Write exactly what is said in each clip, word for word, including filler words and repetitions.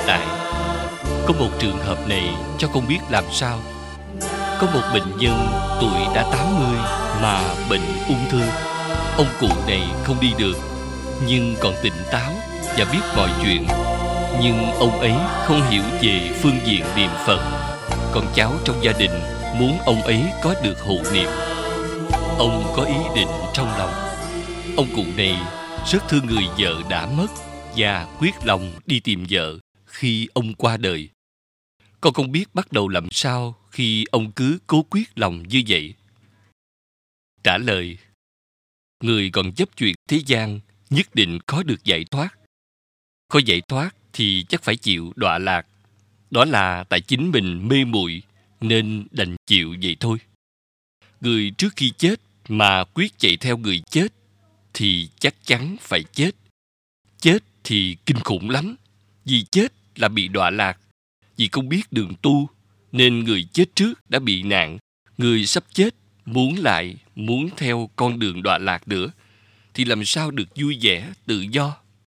tại. Có một trường hợp này cho con biết làm sao. Có một bệnh nhân tuổi đã tám mươi mà bệnh ung thư. Ông cụ này không đi được, nhưng còn tỉnh táo và biết mọi chuyện. Nhưng ông ấy không hiểu về phương diện niệm Phật. Con cháu trong gia đình muốn ông ấy có được hộ niệm. Ông có ý định trong lòng. Ông cụ này rất thương người vợ đã mất và quyết lòng đi tìm vợ khi ông qua đời. Con không biết bắt đầu làm sao khi ông cứ cố quyết lòng như vậy. Trả lời: người còn chấp chuyện thế gian nhất định có được giải thoát. Có giải thoát thì chắc phải chịu đọa lạc. Đó là tại chính mình mê muội nên đành chịu vậy thôi. Người trước khi chết mà quyết chạy theo người chết thì chắc chắn phải chết. Chết thì kinh khủng lắm. Vì chết là bị đọa lạc. Vì không biết đường tu nên người chết trước đã bị nạn. Người sắp chết muốn lại muốn theo con đường đọa lạc nữa thì làm sao được vui vẻ, tự do.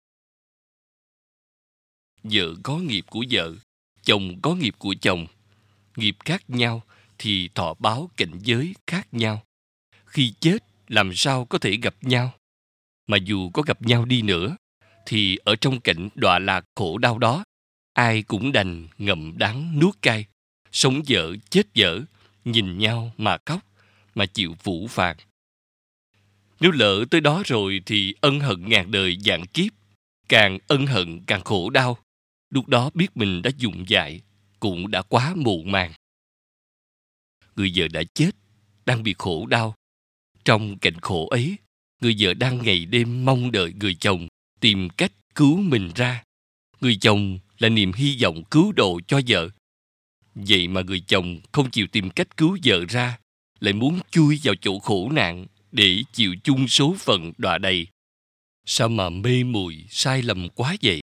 Vợ có nghiệp của vợ, chồng có nghiệp của chồng. Nghiệp khác nhau thì thọ báo cảnh giới khác nhau. Khi chết làm sao có thể gặp nhau. Mà dù có gặp nhau đi nữa thì ở trong cảnh đọa lạc khổ đau đó, ai cũng đành ngậm đắng nuốt cay, sống dở chết dở, nhìn nhau mà khóc, mà chịu phũ phàng. Nếu lỡ tới đó rồi thì ân hận ngàn đời vạn kiếp, càng ân hận càng khổ đau. Lúc đó biết mình đã dụng dại, cũng đã quá muộn màng. Người vợ đã chết, đang bị khổ đau. Trong cảnh khổ ấy, người vợ đang ngày đêm mong đợi người chồng tìm cách cứu mình ra. Người chồng là niềm hy vọng cứu độ cho vợ. Vậy mà người chồng không chịu tìm cách cứu vợ ra, lại muốn chui vào chỗ khổ nạn để chịu chung số phận đọa đầy. Sao mà mê muội sai lầm quá vậy?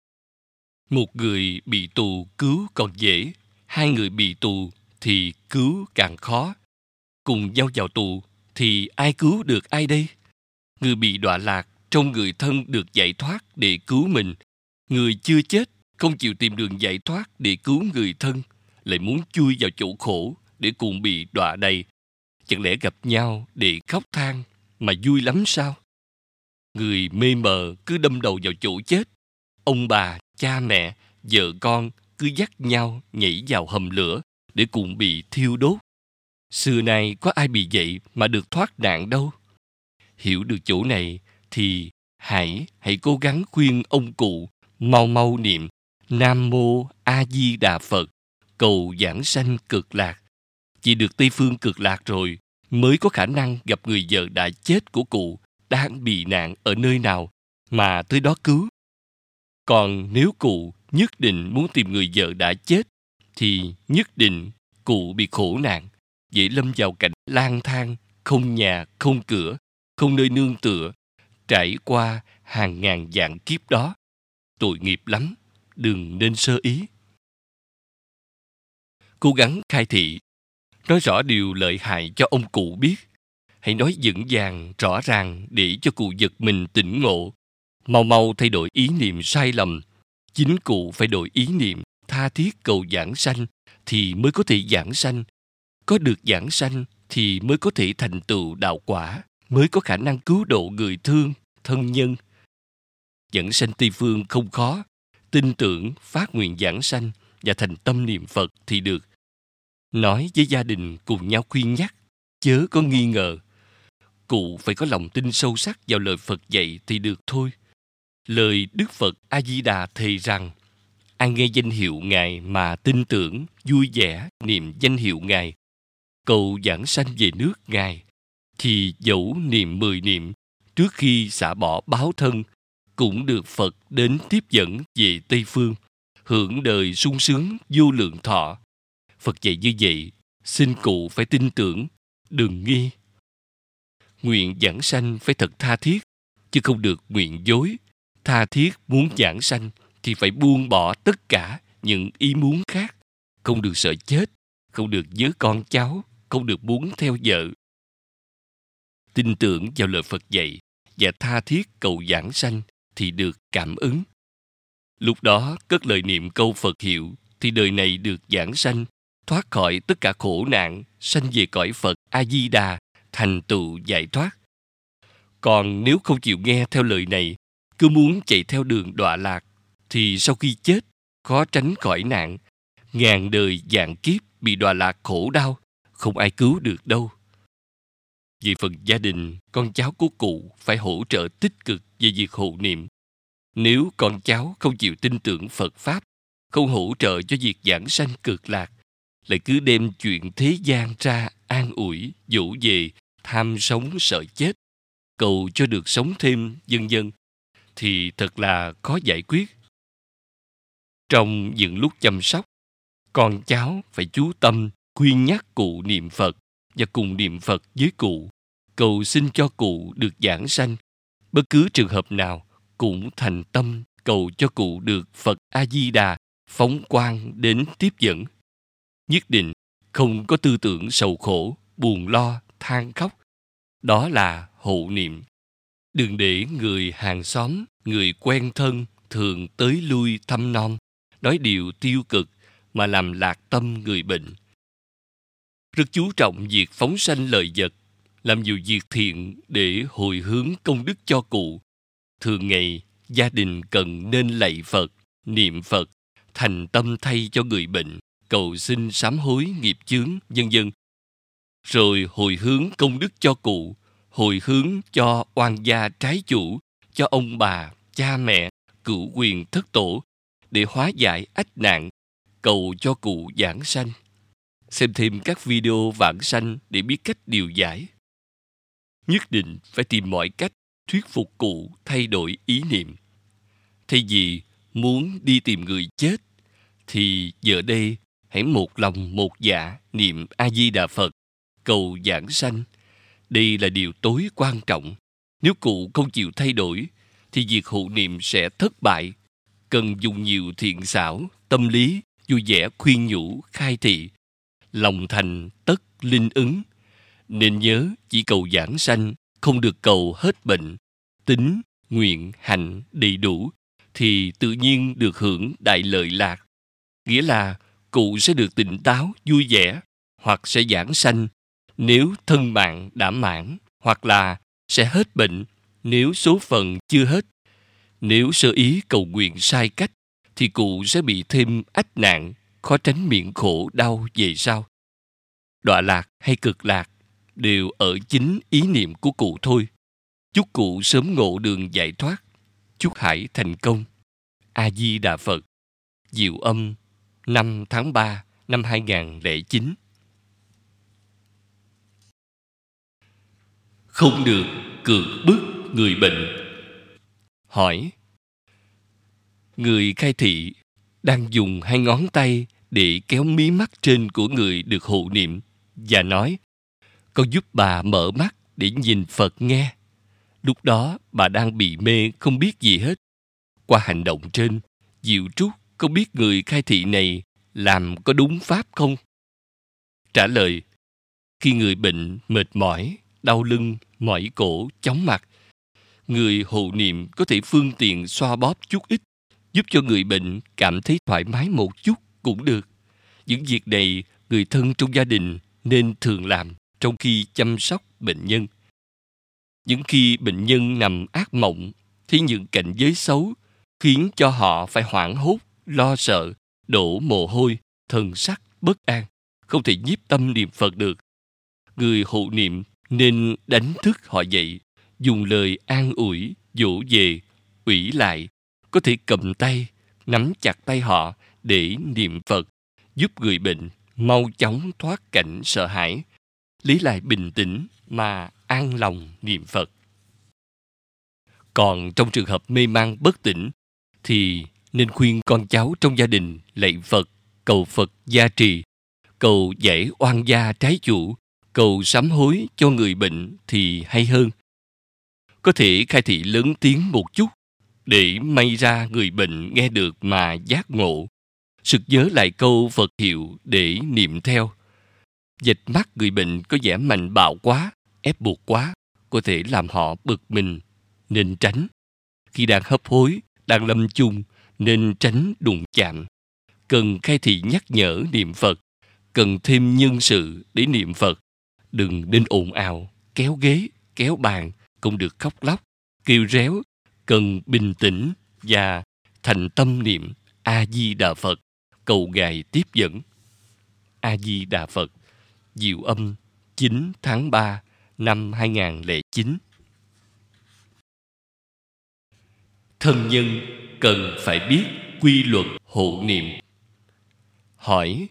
Một người bị tù cứu còn dễ, hai người bị tù thì cứu càng khó. Cùng nhau vào tù thì ai cứu được ai đây? Người bị đọa lạc trong người thân được giải thoát để cứu mình. Người chưa chết không chịu tìm đường giải thoát để cứu người thân, lại muốn chui vào chỗ khổ để cùng bị đọa đầy. Chẳng lẽ gặp nhau để khóc than mà vui lắm sao? Người mê mờ cứ đâm đầu vào chỗ chết. Ông bà, cha mẹ, vợ con cứ dắt nhau nhảy vào hầm lửa để cùng bị thiêu đốt. Xưa nay có ai bị vậy mà được thoát nạn đâu. Hiểu được chỗ này thì hãy hãy cố gắng khuyên ông cụ mau mau niệm Nam Mô A Di Đà Phật, cầu vãng sanh cực lạc. Chỉ được Tây Phương cực lạc rồi mới có khả năng gặp người vợ đã chết của cụ đang bị nạn ở nơi nào mà tới đó cứu. Còn nếu cụ nhất định muốn tìm người vợ đã chết thì nhất định cụ bị khổ nạn, dễ lâm vào cảnh lang thang, không nhà, không cửa, không nơi nương tựa, trải qua hàng ngàn vạn kiếp đó. Tội nghiệp lắm, đừng nên sơ ý. Cố gắng khai thị, nói rõ điều lợi hại cho ông cụ biết. Hãy nói vững vàng, rõ ràng để cho cụ giật mình tỉnh ngộ. Mau mau thay đổi ý niệm sai lầm. Chính cụ phải đổi ý niệm, tha thiết cầu vãng sanh thì mới có thể vãng sanh. Có được vãng sanh thì mới có thể thành tựu đạo quả, mới có khả năng cứu độ người thương, thân nhân. Vãng sanh Tây Phương không khó. Tin tưởng, phát nguyện vãng sanh và thành tâm niệm Phật thì được. Nói với gia đình cùng nhau khuyên nhắc, chớ có nghi ngờ. Cụ phải có lòng tin sâu sắc vào lời Phật dạy thì được thôi. Lời Đức Phật A Di Đà thề rằng, ai nghe danh hiệu Ngài mà tin tưởng, vui vẻ niệm danh hiệu Ngài, cầu vãng sanh về nước Ngài, thì dẫu niệm mười niệm trước khi xả bỏ báo thân, cũng được Phật đến tiếp dẫn về Tây Phương, hưởng đời sung sướng vô lượng thọ. Phật dạy như vậy, xin cụ phải tin tưởng, đừng nghi. Nguyện vãng sanh phải thật tha thiết, chứ không được nguyện dối. Tha thiết muốn vãng sanh thì phải buông bỏ tất cả những ý muốn khác. Không được sợ chết, không được nhớ con cháu, không được muốn theo vợ. Tin tưởng vào lời Phật dạy và tha thiết cầu vãng sanh thì được cảm ứng. Lúc đó cất lời niệm câu Phật hiệu thì đời này được giảng sanh, thoát khỏi tất cả khổ nạn, sanh về cõi Phật A-di-đà, thành tựu giải thoát. Còn nếu không chịu nghe theo lời này, cứ muốn chạy theo đường đọa lạc, thì sau khi chết, khó tránh khỏi nạn, ngàn đời vạn kiếp bị đọa lạc khổ đau, không ai cứu được đâu. Về phần gia đình, con cháu của cụ phải hỗ trợ tích cực về việc hộ niệm. Nếu con cháu không chịu tin tưởng Phật Pháp, không hỗ trợ cho việc giảng sanh cực lạc, lại cứ đem chuyện thế gian ra an ủi, dỗ về, tham sống sợ chết, cầu cho được sống thêm, vân vân, thì thật là khó giải quyết. Trong những lúc chăm sóc, con cháu phải chú tâm khuyên nhắc cụ niệm Phật và cùng niệm Phật với cụ, cầu xin cho cụ được giảng sanh. Bất cứ trường hợp nào cũng thành tâm cầu cho cụ được Phật A-di-đà phóng quang đến tiếp dẫn. Nhất định không có tư tưởng sầu khổ, buồn lo, than khóc. Đó là hộ niệm. Đừng để người hàng xóm, người quen thân thường tới lui thăm nom, nói điều tiêu cực mà làm lạc tâm người bệnh. Rất chú trọng việc phóng sanh lợi vật, làm nhiều việc thiện để hồi hướng công đức cho cụ. Thường ngày, gia đình cần nên lạy Phật, niệm Phật, thành tâm thay cho người bệnh, cầu xin sám hối nghiệp chướng, vân vân. Rồi hồi hướng công đức cho cụ, hồi hướng cho oan gia trái chủ, cho ông bà, cha mẹ, cửu quyền thất tổ, để hóa giải ách nạn, cầu cho cụ giảng sanh. Xem thêm các video vãng sanh để biết cách điều giải. Nhất định phải tìm mọi cách thuyết phục cụ thay đổi ý niệm. Thay vì muốn đi tìm người chết, thì giờ đây hãy một lòng một dạ niệm A-di-đà Phật, cầu giảng sanh. Đây là điều tối quan trọng. Nếu cụ không chịu thay đổi, thì việc hộ niệm sẽ thất bại. Cần dùng nhiều thiện xảo, tâm lý, vui vẻ khuyên nhủ, khai thị. Lòng thành tất linh ứng. Nên nhớ chỉ cầu giảng sanh, không được cầu hết bệnh. Tín, nguyện, hành đầy đủ, thì tự nhiên được hưởng đại lợi lạc. Nghĩa là cụ sẽ được tỉnh táo, vui vẻ, hoặc sẽ giảng sanh nếu thân mạng đã mãn, hoặc là sẽ hết bệnh nếu số phận chưa hết. Nếu sơ ý cầu nguyện sai cách, thì cụ sẽ bị thêm ách nạn, khó tránh miệng khổ đau về sau. Đọa lạc hay cực lạc đều ở chính ý niệm của cụ thôi. Chúc cụ sớm ngộ đường giải thoát. Chúc Hải thành công. A-di-đà Phật. Diệu Âm, năm tháng ba năm hai nghìn lẻ chín. Không được cưỡng bức người bệnh. Hỏi: người khai thị đang dùng hai ngón tay để kéo mí mắt trên của người được hộ niệm và nói: con giúp bà mở mắt để nhìn Phật nghe. Lúc đó bà đang bị mê, không biết gì hết. Qua hành động trên, Diệu Trúc không biết người khai thị này làm có đúng pháp không? Trả lời: khi người bệnh mệt mỏi, đau lưng, mỏi cổ, chóng mặt, người hộ niệm có thể phương tiện xoa bóp chút ít, giúp cho người bệnh cảm thấy thoải mái một chút cũng được. Những việc này người thân trong gia đình nên thường làm trong khi chăm sóc bệnh nhân. Những khi bệnh nhân nằm ác mộng, thì những cảnh giới xấu khiến cho họ phải hoảng hốt, lo sợ, đổ mồ hôi, thần sắc bất an, không thể nhiếp tâm niệm Phật được. Người hộ niệm nên đánh thức họ dậy, dùng lời an ủi, dỗ về, ủy lại, có thể cầm tay, nắm chặt tay họ để niệm Phật, giúp người bệnh mau chóng thoát cảnh sợ hãi, lấy lại bình tĩnh mà an lòng niệm Phật. Còn trong trường hợp mê man bất tỉnh, thì nên khuyên con cháu trong gia đình lạy Phật, cầu Phật gia trì, cầu giải oan gia trái chủ, cầu sám hối cho người bệnh thì hay hơn. Có thể khai thị lớn tiếng một chút, để may ra người bệnh nghe được mà giác ngộ, sực nhớ lại câu Phật hiệu để niệm theo. Dịch mắt người bệnh có vẻ mạnh bạo quá, ép buộc quá, có thể làm họ bực mình, nên tránh. Khi đang hấp hối, đang lâm chung, nên tránh đụng chạm. Cần khai thị nhắc nhở niệm Phật, cần thêm nhân sự để niệm Phật. Đừng nên ồn ào, kéo ghế, kéo bàn, không được khóc lóc, kêu réo. Cần bình tĩnh và thành tâm niệm A-di-đà Phật, cầu Ngài tiếp dẫn. A-di-đà Phật. Diệu Âm, chín tháng ba năm hai nghìn không trăm lẻ chín. Thân nhân cần phải biết quy luật hộ niệm. Hỏi: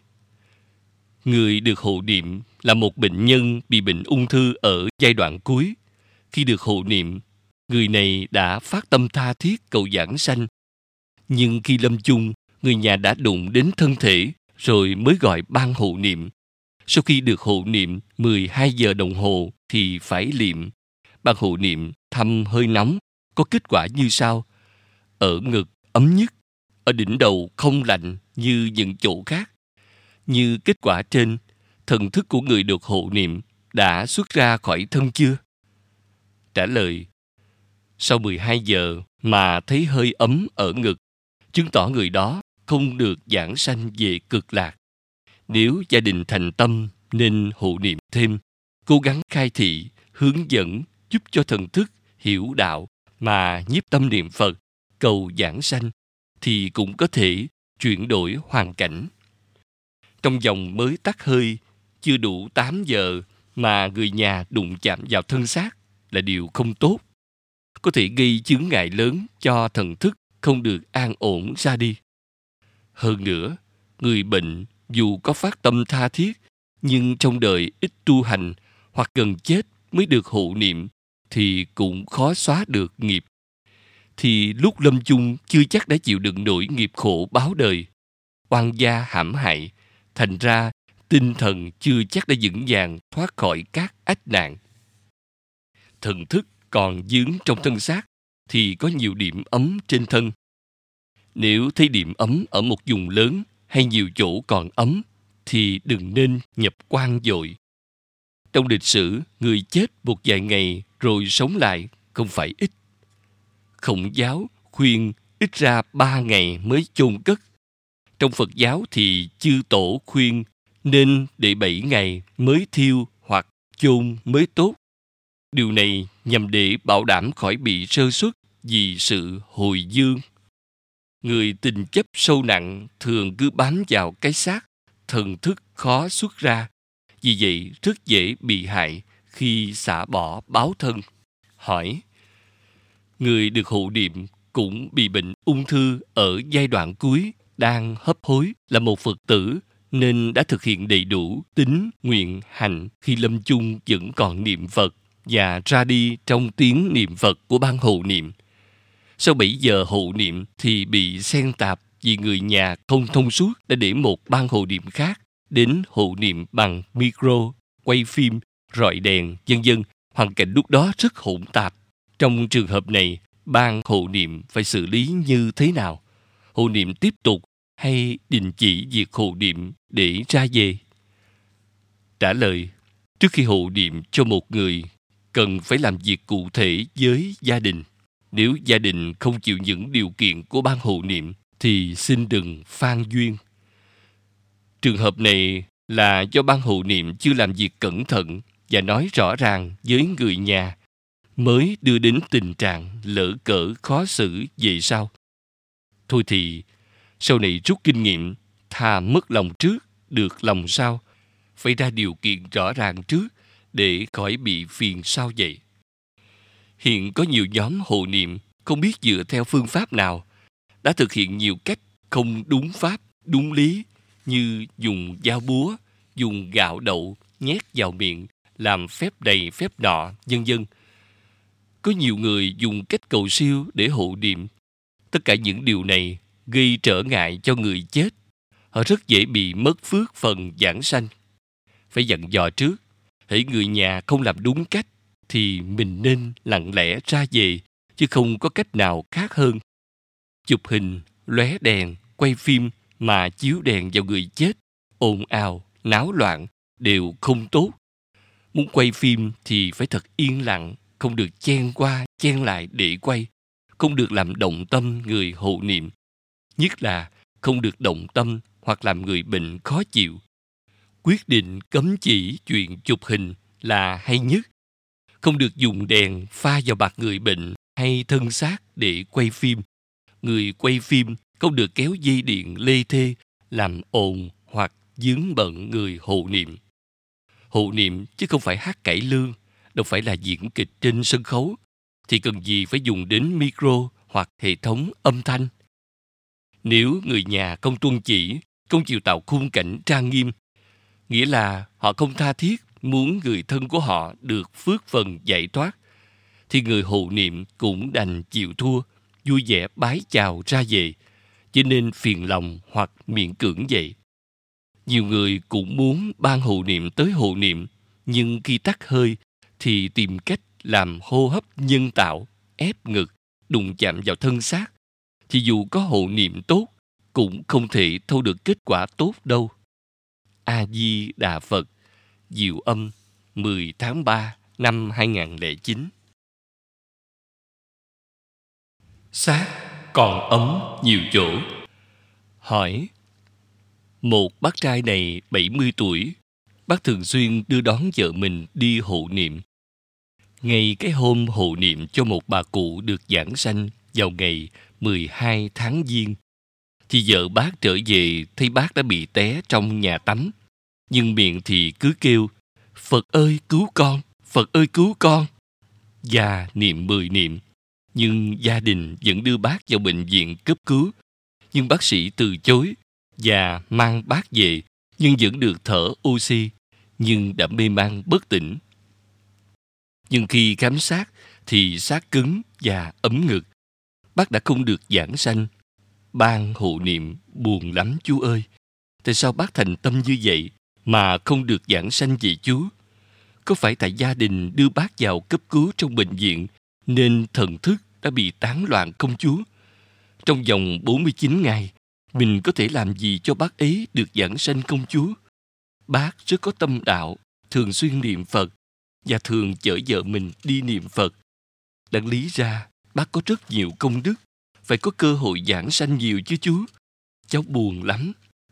người được hộ niệm là một bệnh nhân bị bệnh ung thư ở giai đoạn cuối. Khi được hộ niệm, người này đã phát tâm tha thiết cầu giảng sanh. Nhưng khi lâm chung, người nhà đã đụng đến thân thể rồi mới gọi ban hộ niệm. Sau khi được hộ niệm mười hai giờ đồng hồ thì phải liệm. Ban hộ niệm thăm hơi nóng có kết quả như sau: ở ngực ấm nhất, ở đỉnh đầu không lạnh như những chỗ khác. Như kết quả trên, thần thức của người được hộ niệm đã xuất ra khỏi thân chưa? Trả lời: sau mười hai giờ mà thấy hơi ấm ở ngực, chứng tỏ người đó không được giảng sanh về cực lạc. Nếu gia đình thành tâm nên hộ niệm thêm, cố gắng khai thị, hướng dẫn, giúp cho thần thức hiểu đạo mà nhiếp tâm niệm Phật, cầu giảng sanh, thì cũng có thể chuyển đổi hoàn cảnh. Trong vòng mới tắt hơi, chưa đủ tám giờ mà người nhà đụng chạm vào thân xác là điều không tốt. Có thể gây chướng ngại lớn cho thần thức không được an ổn ra đi. Hơn nữa, người bệnh dù có phát tâm tha thiết, nhưng trong đời ít tu hành hoặc gần chết mới được hộ niệm thì cũng khó xóa được nghiệp. Thì lúc lâm chung chưa chắc đã chịu đựng nổi nghiệp khổ báo đời, oan gia hãm hại, thành ra tinh thần chưa chắc đã vững vàng thoát khỏi các ách nạn. Thần thức còn vướng trong thân xác thì có nhiều điểm ấm trên thân. Nếu thấy điểm ấm ở một vùng lớn hay nhiều chỗ còn ấm thì đừng nên nhập quan vội. Trong lịch sử, người chết một vài ngày rồi sống lại không phải ít. Khổng giáo khuyên ít ra ba ngày mới chôn cất. Trong Phật giáo thì chư tổ khuyên nên để bảy ngày mới thiêu hoặc chôn mới tốt. Điều này nhằm để bảo đảm khỏi bị sơ suất vì sự hồi dương. Người tình chấp sâu nặng thường cứ bám vào cái xác, thần thức khó xuất ra. Vì vậy rất dễ bị hại khi xả bỏ báo thân. Hỏi: người được hộ niệm cũng bị bệnh ung thư ở giai đoạn cuối, đang hấp hối, là một Phật tử nên đã thực hiện đầy đủ tín, nguyện, hành khi lâm chung vẫn còn niệm Phật và ra đi trong tiếng niệm Phật của ban hộ niệm. Sau bảy giờ hộ niệm thì bị xen tạp vì người nhà không thông suốt đã để một ban hộ niệm khác đến hộ niệm bằng micro, quay phim, rọi đèn, vân vân. Hoàn cảnh lúc đó rất hỗn tạp. Trong trường hợp này, ban hộ niệm phải xử lý như thế nào? Hộ niệm tiếp tục hay đình chỉ việc hộ niệm để ra về? Trả lời: trước khi hộ niệm cho một người, cần phải làm việc cụ thể với gia đình. Nếu gia đình không chịu những điều kiện của ban hộ niệm thì xin đừng phan duyên. Trường hợp này là do ban hộ niệm chưa làm việc cẩn thận và nói rõ ràng với người nhà, mới đưa đến tình trạng lỡ cỡ khó xử về sau. Thôi thì sau này rút kinh nghiệm, thà mất lòng trước được lòng sau. Phải ra điều kiện rõ ràng trước để khỏi bị phiền sau vậy. Hiện có nhiều nhóm hộ niệm không biết dựa theo phương pháp nào, đã thực hiện nhiều cách không đúng pháp, đúng lý, như dùng dao búa, dùng gạo đậu nhét vào miệng, làm phép đầy phép nọ, vân vân. Có nhiều người dùng cách cầu siêu để hộ niệm. Tất cả những điều này gây trở ngại cho người chết. Họ rất dễ bị mất phước phần giảng sanh. Phải dặn dò trước, hễ người nhà không làm đúng cách thì mình nên lặng lẽ ra về, chứ không có cách nào khác hơn. Chụp hình, lóe đèn, quay phim mà chiếu đèn vào người chết, ồn ào, náo loạn đều không tốt. Muốn quay phim thì phải thật yên lặng, không được chen qua, chen lại để quay, không được làm động tâm người hộ niệm. Nhất là không được động tâm hoặc làm người bệnh khó chịu. Quyết định cấm chỉ chuyện chụp hình là hay nhất. Không được dùng đèn pha vào mặt người bệnh hay thân xác để quay phim. Người quay phim không được kéo dây điện lê thê, làm ồn hoặc vướng bận người hộ niệm. Hộ niệm chứ không phải hát cải lương, đâu phải là diễn kịch trên sân khấu, thì cần gì phải dùng đến micro hoặc hệ thống âm thanh. Nếu người nhà không tuân chỉ, không chịu tạo khung cảnh trang nghiêm, nghĩa là họ không tha thiết muốn người thân của họ được phước phần giải thoát, thì người hộ niệm cũng đành chịu thua, vui vẻ bái chào ra về, cho nên phiền lòng hoặc miễn cưỡng vậy. Nhiều người cũng muốn ban hộ niệm tới hộ niệm, nhưng khi tắt hơi thì tìm cách làm hô hấp nhân tạo, ép ngực, đụng chạm vào thân xác, thì dù có hộ niệm tốt cũng không thể thu được kết quả tốt đâu. A Di Đà Phật. Diệu Âm, mười tháng ba năm hai nghìn không trăm lẻ chín. Xác còn ấm nhiều chỗ. Hỏi: một bác trai này bảy mươi tuổi, bác thường xuyên đưa đón vợ mình đi hộ niệm. Ngay cái hôm hộ niệm cho một bà cụ được giảng sanh vào ngày mười hai tháng Giêng, thì vợ bác trở về thấy bác đã bị té trong nhà tắm, nhưng miệng thì cứ kêu: Phật ơi cứu con, Phật ơi cứu con, và niệm mười niệm. Nhưng gia đình vẫn đưa bác vào bệnh viện cấp cứu, nhưng bác sĩ từ chối và mang bác về, nhưng vẫn được thở oxy, nhưng đã mê man bất tỉnh. Nhưng khi khám xác thì xác cứng và ấm ngực. Bác đã không được giảng sanh. Ban hộ niệm buồn lắm chú ơi. Tại sao bác thành tâm như vậy mà không được giảng sanh vậy chú? Có phải tại gia đình đưa bác vào cấp cứu trong bệnh viện nên thần thức đã bị tán loạn không chú? Trong vòng bốn mươi chín ngày, mình có thể làm gì cho bác ấy được giảng sanh không chú? Bác rất có tâm đạo, thường xuyên niệm Phật và thường chở vợ mình đi niệm Phật. Đáng lý ra, bác có rất nhiều công đức, phải có cơ hội giảng sanh nhiều chứ chú. Cháu buồn lắm.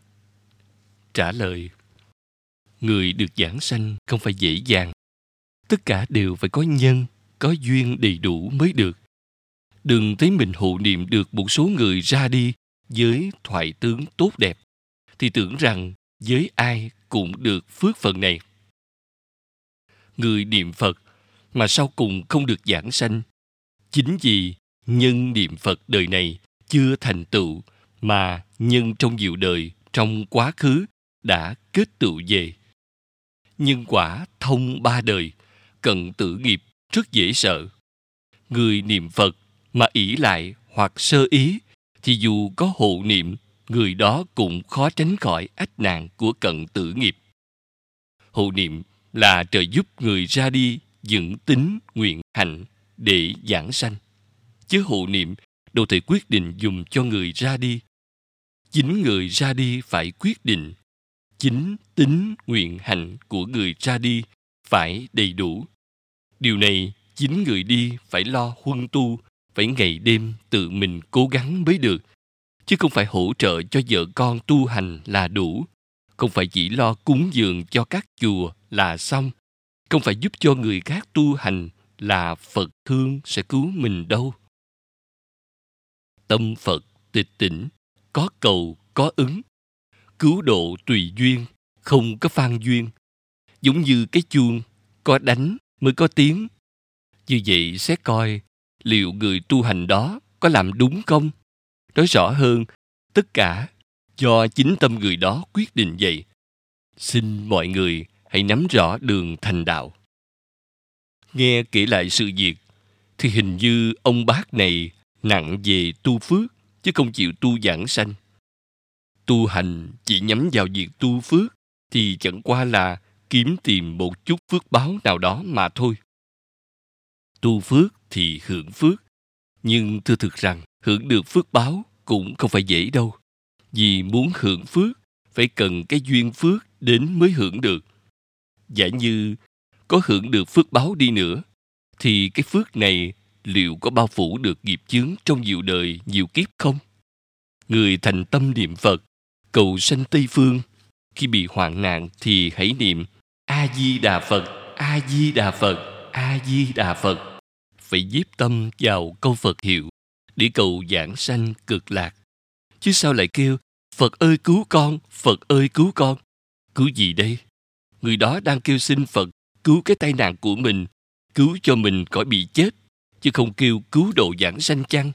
Trả lời: người được giảng sanh không phải dễ dàng. Tất cả đều phải có nhân, có duyên đầy đủ mới được. Đừng thấy mình hộ niệm được một số người ra đi với thoại tướng tốt đẹp, thì tưởng rằng với ai cũng được phước phần này. Người niệm Phật mà sau cùng không được giảng sanh, chính vì nhân niệm Phật đời này chưa thành tựu, mà nhân trong nhiều đời trong quá khứ đã kết tựu về. Nhân quả thông ba đời, cận tử nghiệp rất dễ sợ. Người niệm Phật mà ỷ lại hoặc sơ ý, thì dù có hộ niệm, người đó cũng khó tránh khỏi ách nạn của cận tử nghiệp. Hộ niệm là trợ giúp người ra đi vững tín nguyện hạnh để giảng sanh, chứ hộ niệm đâu thể quyết định dùng cho người ra đi. Chính người ra đi phải quyết định. Chính tín nguyện hạnh của người ra đi phải đầy đủ. Điều này chính người đi phải lo huân tu, phải ngày đêm tự mình cố gắng mới được, chứ không phải hỗ trợ cho vợ con tu hành là đủ. Không phải chỉ lo cúng dường cho các chùa là xong. Không phải giúp cho người khác tu hành là Phật thương sẽ cứu mình đâu. Tâm Phật tịch tỉnh, có cầu có ứng. Cứu độ tùy duyên, không có phan duyên. Giống như cái chuông, có đánh mới có tiếng. Như vậy sẽ coi liệu người tu hành đó có làm đúng không? Nói rõ hơn, tất cả do chính tâm người đó quyết định vậy. Xin mọi người hãy nắm rõ đường thành đạo. Nghe kể lại sự việc, thì hình như ông bác này nặng về tu phước, chứ không chịu tu giảng sanh. Tu hành chỉ nhắm vào việc tu phước, thì chẳng qua là kiếm tìm một chút phước báo nào đó mà thôi. Tu phước thì hưởng phước, nhưng thưa thực rằng hưởng được phước báo cũng không phải dễ đâu. Vì muốn hưởng phước, phải cần cái duyên phước đến mới hưởng được. Giả như có hưởng được phước báo đi nữa, thì cái phước này liệu có bao phủ được nghiệp chướng trong nhiều đời, nhiều kiếp không? Người thành tâm niệm Phật, cầu sanh Tây Phương. Khi bị hoạn nạn thì hãy niệm A-di-đà Phật, A-di-đà Phật, A-di-đà Phật. Phải nhiếp tâm vào câu Phật hiệu để cầu giảng sanh cực lạc. Chứ sao lại kêu Phật ơi cứu con, Phật ơi cứu con? Cứu gì đây? Người đó đang kêu xin Phật cứu cái tai nạn của mình, cứu cho mình khỏi bị chết, chứ không kêu cứu độ giảng sanh chăng?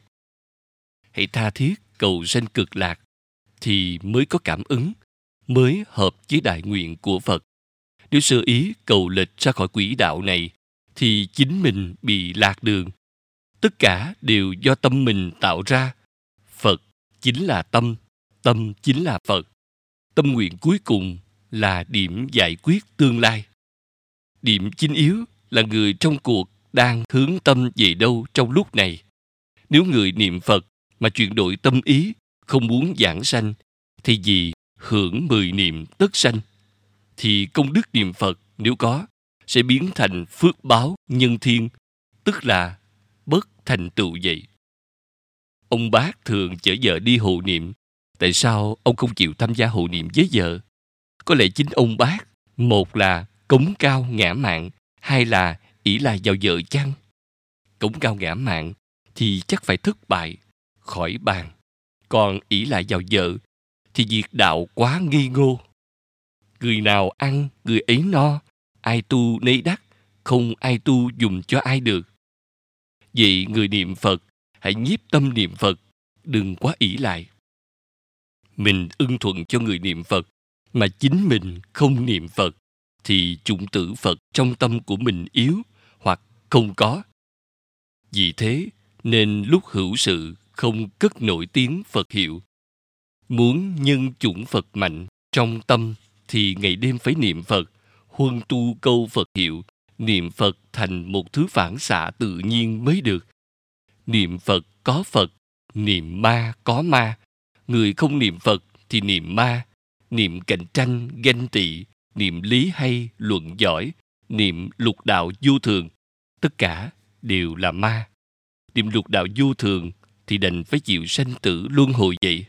Hãy tha thiết cầu sanh cực lạc thì mới có cảm ứng, mới hợp với đại nguyện của Phật. Nếu sơ ý cầu lệch ra khỏi quỹ đạo này thì chính mình bị lạc đường. Tất cả đều do tâm mình tạo ra. Phật chính là tâm, tâm chính là Phật. Tâm nguyện cuối cùng là điểm giải quyết tương lai. Điểm chính yếu là người trong cuộc đang hướng tâm về đâu trong lúc này. Nếu người niệm Phật mà chuyển đổi tâm ý, không muốn giảng sanh, thì vì hưởng mười niệm tất sanh, thì công đức niệm Phật nếu có, sẽ biến thành phước báo nhân thiên, tức là bất thành tựu vậy. Ông bác thường chở vợ đi hộ niệm. Tại sao ông không chịu tham gia hộ niệm với vợ? Có lẽ chính ông bác, một là cống cao ngã mạn, hai là ỷ lại vào vợ chăng? Cống cao ngã mạn thì chắc phải thất bại, khỏi bàn. Còn ỷ lại vào vợ thì việc đạo quá nghi ngô. Người nào ăn, người ấy no, ai tu nấy đắc, không ai tu dùng cho ai được. Vậy người niệm Phật, hãy nhiếp tâm niệm Phật, đừng quá ỷ lại. Mình ưng thuận cho người niệm Phật, mà chính mình không niệm Phật, thì chủng tử Phật trong tâm của mình yếu hoặc không có. Vì thế nên lúc hữu sự không cất nổi tiếng Phật hiệu. Muốn nhân chủng Phật mạnh trong tâm thì ngày đêm phải niệm Phật, huân tu câu Phật hiệu. Niệm Phật thành một thứ phản xạ tự nhiên mới được. Niệm Phật có Phật, niệm ma có ma. Người không niệm Phật thì niệm ma, niệm cạnh tranh, ganh tị, niệm lý hay, luận giỏi, niệm lục đạo vô thường. Tất cả đều là ma. Niệm lục đạo vô thường thì đành phải chịu sanh tử luân hồi vậy.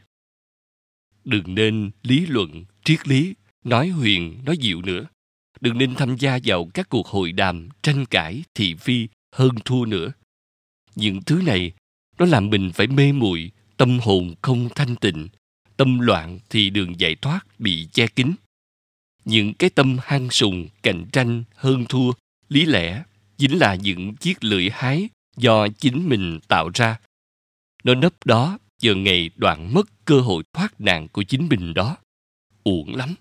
Đừng nên lý luận, triết lý, nói huyền, nói diệu nữa. Đừng nên tham gia vào các cuộc hội đàm, tranh cãi, thị phi, hơn thua nữa. Những thứ này, nó làm mình phải mê muội, tâm hồn không thanh tịnh. Tâm loạn thì đường giải thoát bị che kín. Những cái tâm hăng sùng, cạnh tranh, hơn thua, lý lẽ chính là những chiếc lưỡi hái do chính mình tạo ra. Nó nấp đó giờ ngày đoạn mất cơ hội thoát nạn của chính mình đó. Uổng lắm.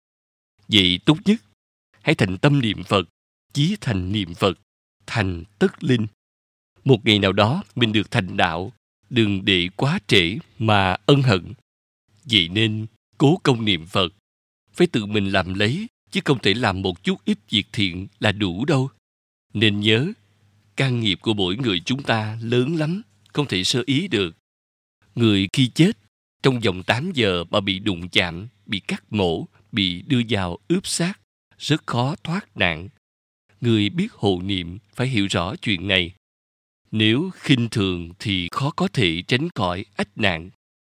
Vậy tốt nhất, hãy thành tâm niệm Phật, chí thành niệm Phật, thành tất linh. Một ngày nào đó mình được thành đạo, đừng để quá trễ mà ân hận. Vậy nên cố công niệm Phật, phải tự mình làm lấy, chứ không thể làm một chút ít việc thiện là đủ đâu. Nên nhớ, căn nghiệp của mỗi người chúng ta lớn lắm, không thể sơ ý được. Người khi chết, trong vòng tám giờ mà bị đụng chạm, bị cắt mổ, bị đưa vào ướp xác, rất khó thoát nạn. Người biết hộ niệm phải hiểu rõ chuyện này. Nếu khinh thường thì khó có thể tránh khỏi ách nạn.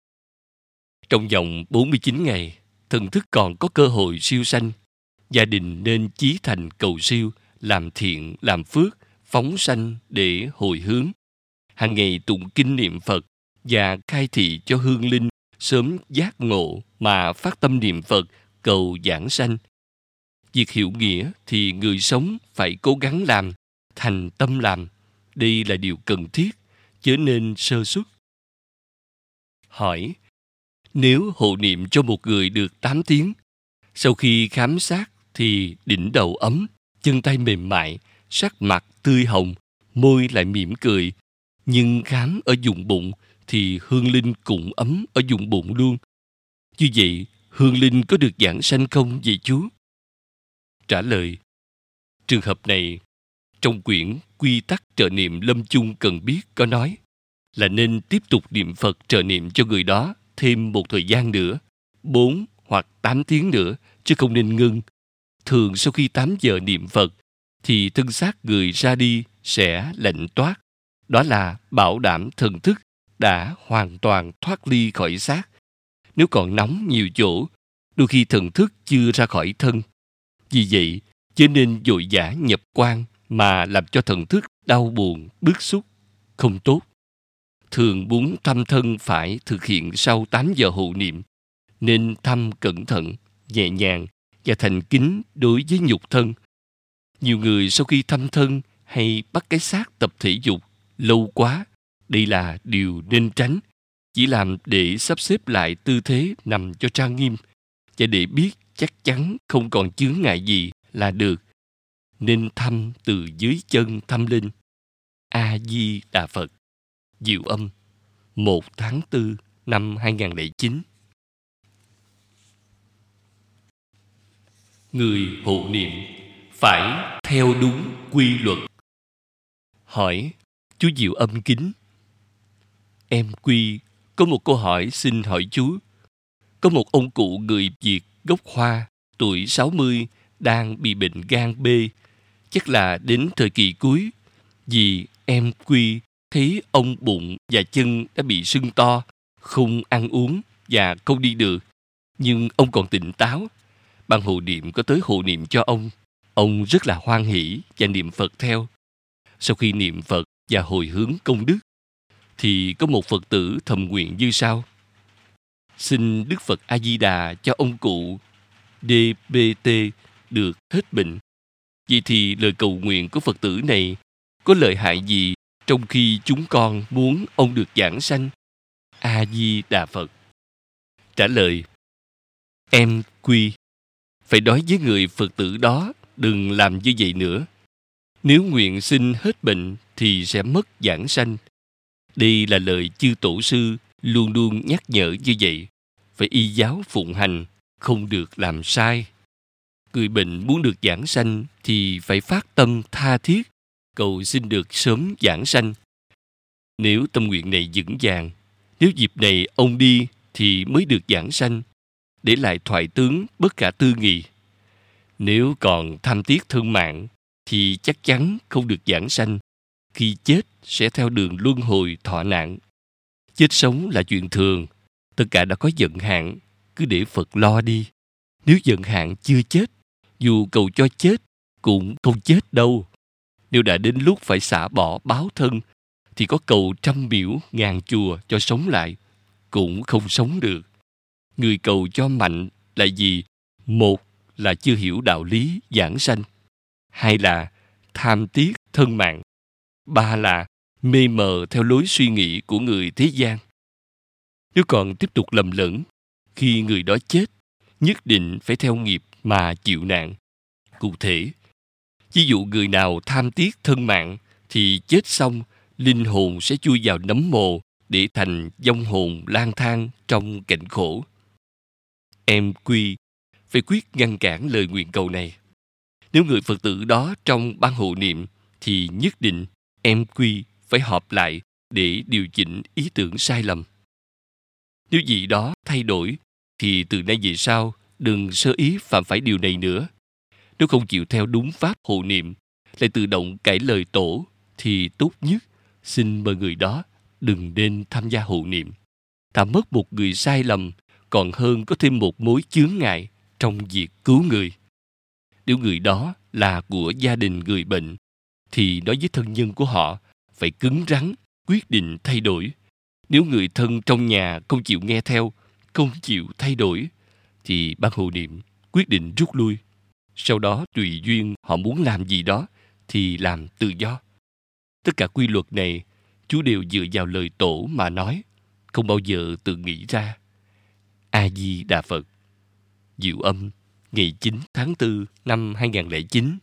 Trong vòng bốn mươi chín ngày, thần thức còn có cơ hội siêu sanh. Gia đình nên chí thành cầu siêu, làm thiện, làm phước, phóng sanh để hồi hướng. Hàng ngày tụng kinh niệm Phật và khai thị cho hương linh sớm giác ngộ mà phát tâm niệm Phật cầu giảng sanh. Việc hiệu nghĩa thì người sống phải cố gắng làm, thành tâm làm. Đây là điều cần thiết, chớ nên sơ suất. Hỏi: nếu hộ niệm cho một người được tám tiếng, sau khi khám sát thì đỉnh đầu ấm, chân tay mềm mại, sắc mặt tươi hồng, môi lại mỉm cười, nhưng khám ở vùng bụng thì hương linh cũng ấm ở vùng bụng luôn. Như vậy, hương linh có được giảng sanh không vậy chú? Trả lời: trường hợp này, trong quyển Quy tắc trợ niệm lâm chung cần biết có nói là nên tiếp tục niệm Phật trợ niệm cho người đó thêm một thời gian nữa, bốn hoặc tám tiếng nữa, chứ không nên ngưng. Thường sau khi tám giờ niệm Phật, thì thân xác người ra đi sẽ lạnh toát. Đó là bảo đảm thần thức đã hoàn toàn thoát ly khỏi xác. Nếu còn nóng nhiều chỗ, đôi khi thần thức chưa ra khỏi thân. Vì vậy, chớ nên vội vã nhập quan mà làm cho thần thức đau buồn, bức xúc, không tốt. Thường muốn thăm thân phải thực hiện sau tám giờ hộ niệm, nên thăm cẩn thận, nhẹ nhàng và thành kính đối với nhục thân. Nhiều người sau khi thăm thân hay bắt cái xác tập thể dục lâu quá, đây là điều nên tránh. Chỉ làm để sắp xếp lại tư thế nằm cho trang nghiêm và để biết chắc chắn không còn chướng ngại gì là được. Nên thăm từ dưới chân thăm lên. A Di Đà Phật. Diệu Âm, một tháng tư năm hai nghìn không trăm lẻ chín. Người hộ niệm phải theo đúng quy luật. Hỏi: chú Diệu Âm kính, em Quy có một câu hỏi xin hỏi chú. Có một ông cụ người Việt gốc Hoa, tuổi sáu mươi, đang bị bệnh gan B, chắc là đến thời kỳ cuối. Vì em Quy thấy ông bụng và chân đã bị sưng to, không ăn uống và không đi được. Nhưng ông còn tỉnh táo. Ban hộ niệm có tới hộ niệm cho ông. Ông rất là hoan hỷ và niệm Phật theo. Sau khi niệm Phật và hồi hướng công đức, thì có một Phật tử thầm nguyện như sau: xin Đức Phật A Di Đà cho ông cụ đê bê tê được hết bệnh. Vậy thì lời cầu nguyện của Phật tử này có lợi hại gì trong khi chúng con muốn ông được giảng sanh? A Di Đà Phật. Trả lời: em Quy phải nói với người Phật tử đó đừng làm như vậy nữa. Nếu nguyện xin hết bệnh thì sẽ mất giảng sanh. Đây là lời chư tổ sư luôn luôn nhắc nhở như vậy. Phải y giáo phụng hành, không được làm sai. Người bệnh muốn được giảng sanh thì phải phát tâm tha thiết, cầu xin được sớm giảng sanh. Nếu tâm nguyện này vững vàng, nếu dịp này ông đi thì mới được giảng sanh, để lại thoại tướng bất khả tư nghị. Nếu còn tham tiếc thân mạng thì chắc chắn không được giảng sanh. Khi chết sẽ theo đường luân hồi thọ nạn. Chết sống là chuyện thường, tất cả đã có vận hạn, cứ để Phật lo đi. Nếu vận hạn chưa chết, dù cầu cho chết cũng không chết đâu. Nếu đã đến lúc phải xả bỏ báo thân, thì có cầu trăm miễu ngàn chùa cho sống lại, cũng không sống được. Người cầu cho mạnh là gì? Một là chưa hiểu đạo lý giảng sanh. Hai là tham tiếc thân mạng. Ba là mê mờ theo lối suy nghĩ của người thế gian. Nếu còn tiếp tục lầm lẫn, khi người đó chết, nhất định phải theo nghiệp mà chịu nạn. Cụ thể, ví dụ người nào tham tiếc thân mạng thì chết xong, linh hồn sẽ chui vào nấm mồ để thành vong hồn lang thang trong cảnh khổ. Em Quy phải quyết ngăn cản lời nguyện cầu này. Nếu người Phật tử đó trong ban hộ niệm thì nhất định em Quy phải họp lại để điều chỉnh ý tưởng sai lầm. Nếu gì đó thay đổi thì từ nay về sau đừng sơ ý phạm phải điều này nữa. Nếu không chịu theo đúng pháp hộ niệm, lại tự động cãi lời tổ, thì tốt nhất xin mời người đó đừng nên tham gia hộ niệm. Ta mất một người sai lầm còn hơn có thêm một mối chướng ngại trong việc cứu người. Nếu người đó là của gia đình người bệnh, thì nói với thân nhân của họ phải cứng rắn, quyết định thay đổi. Nếu người thân trong nhà không chịu nghe theo, không chịu thay đổi, thì ban hộ niệm quyết định rút lui. Sau đó tùy duyên họ muốn làm gì đó thì làm tự do. Tất cả quy luật này chú đều dựa vào lời tổ mà nói, không bao giờ tự nghĩ ra. A Di Đà Phật. Diệu Âm, ngày chín tháng tư năm hai nghìn không trăm lẻ chín.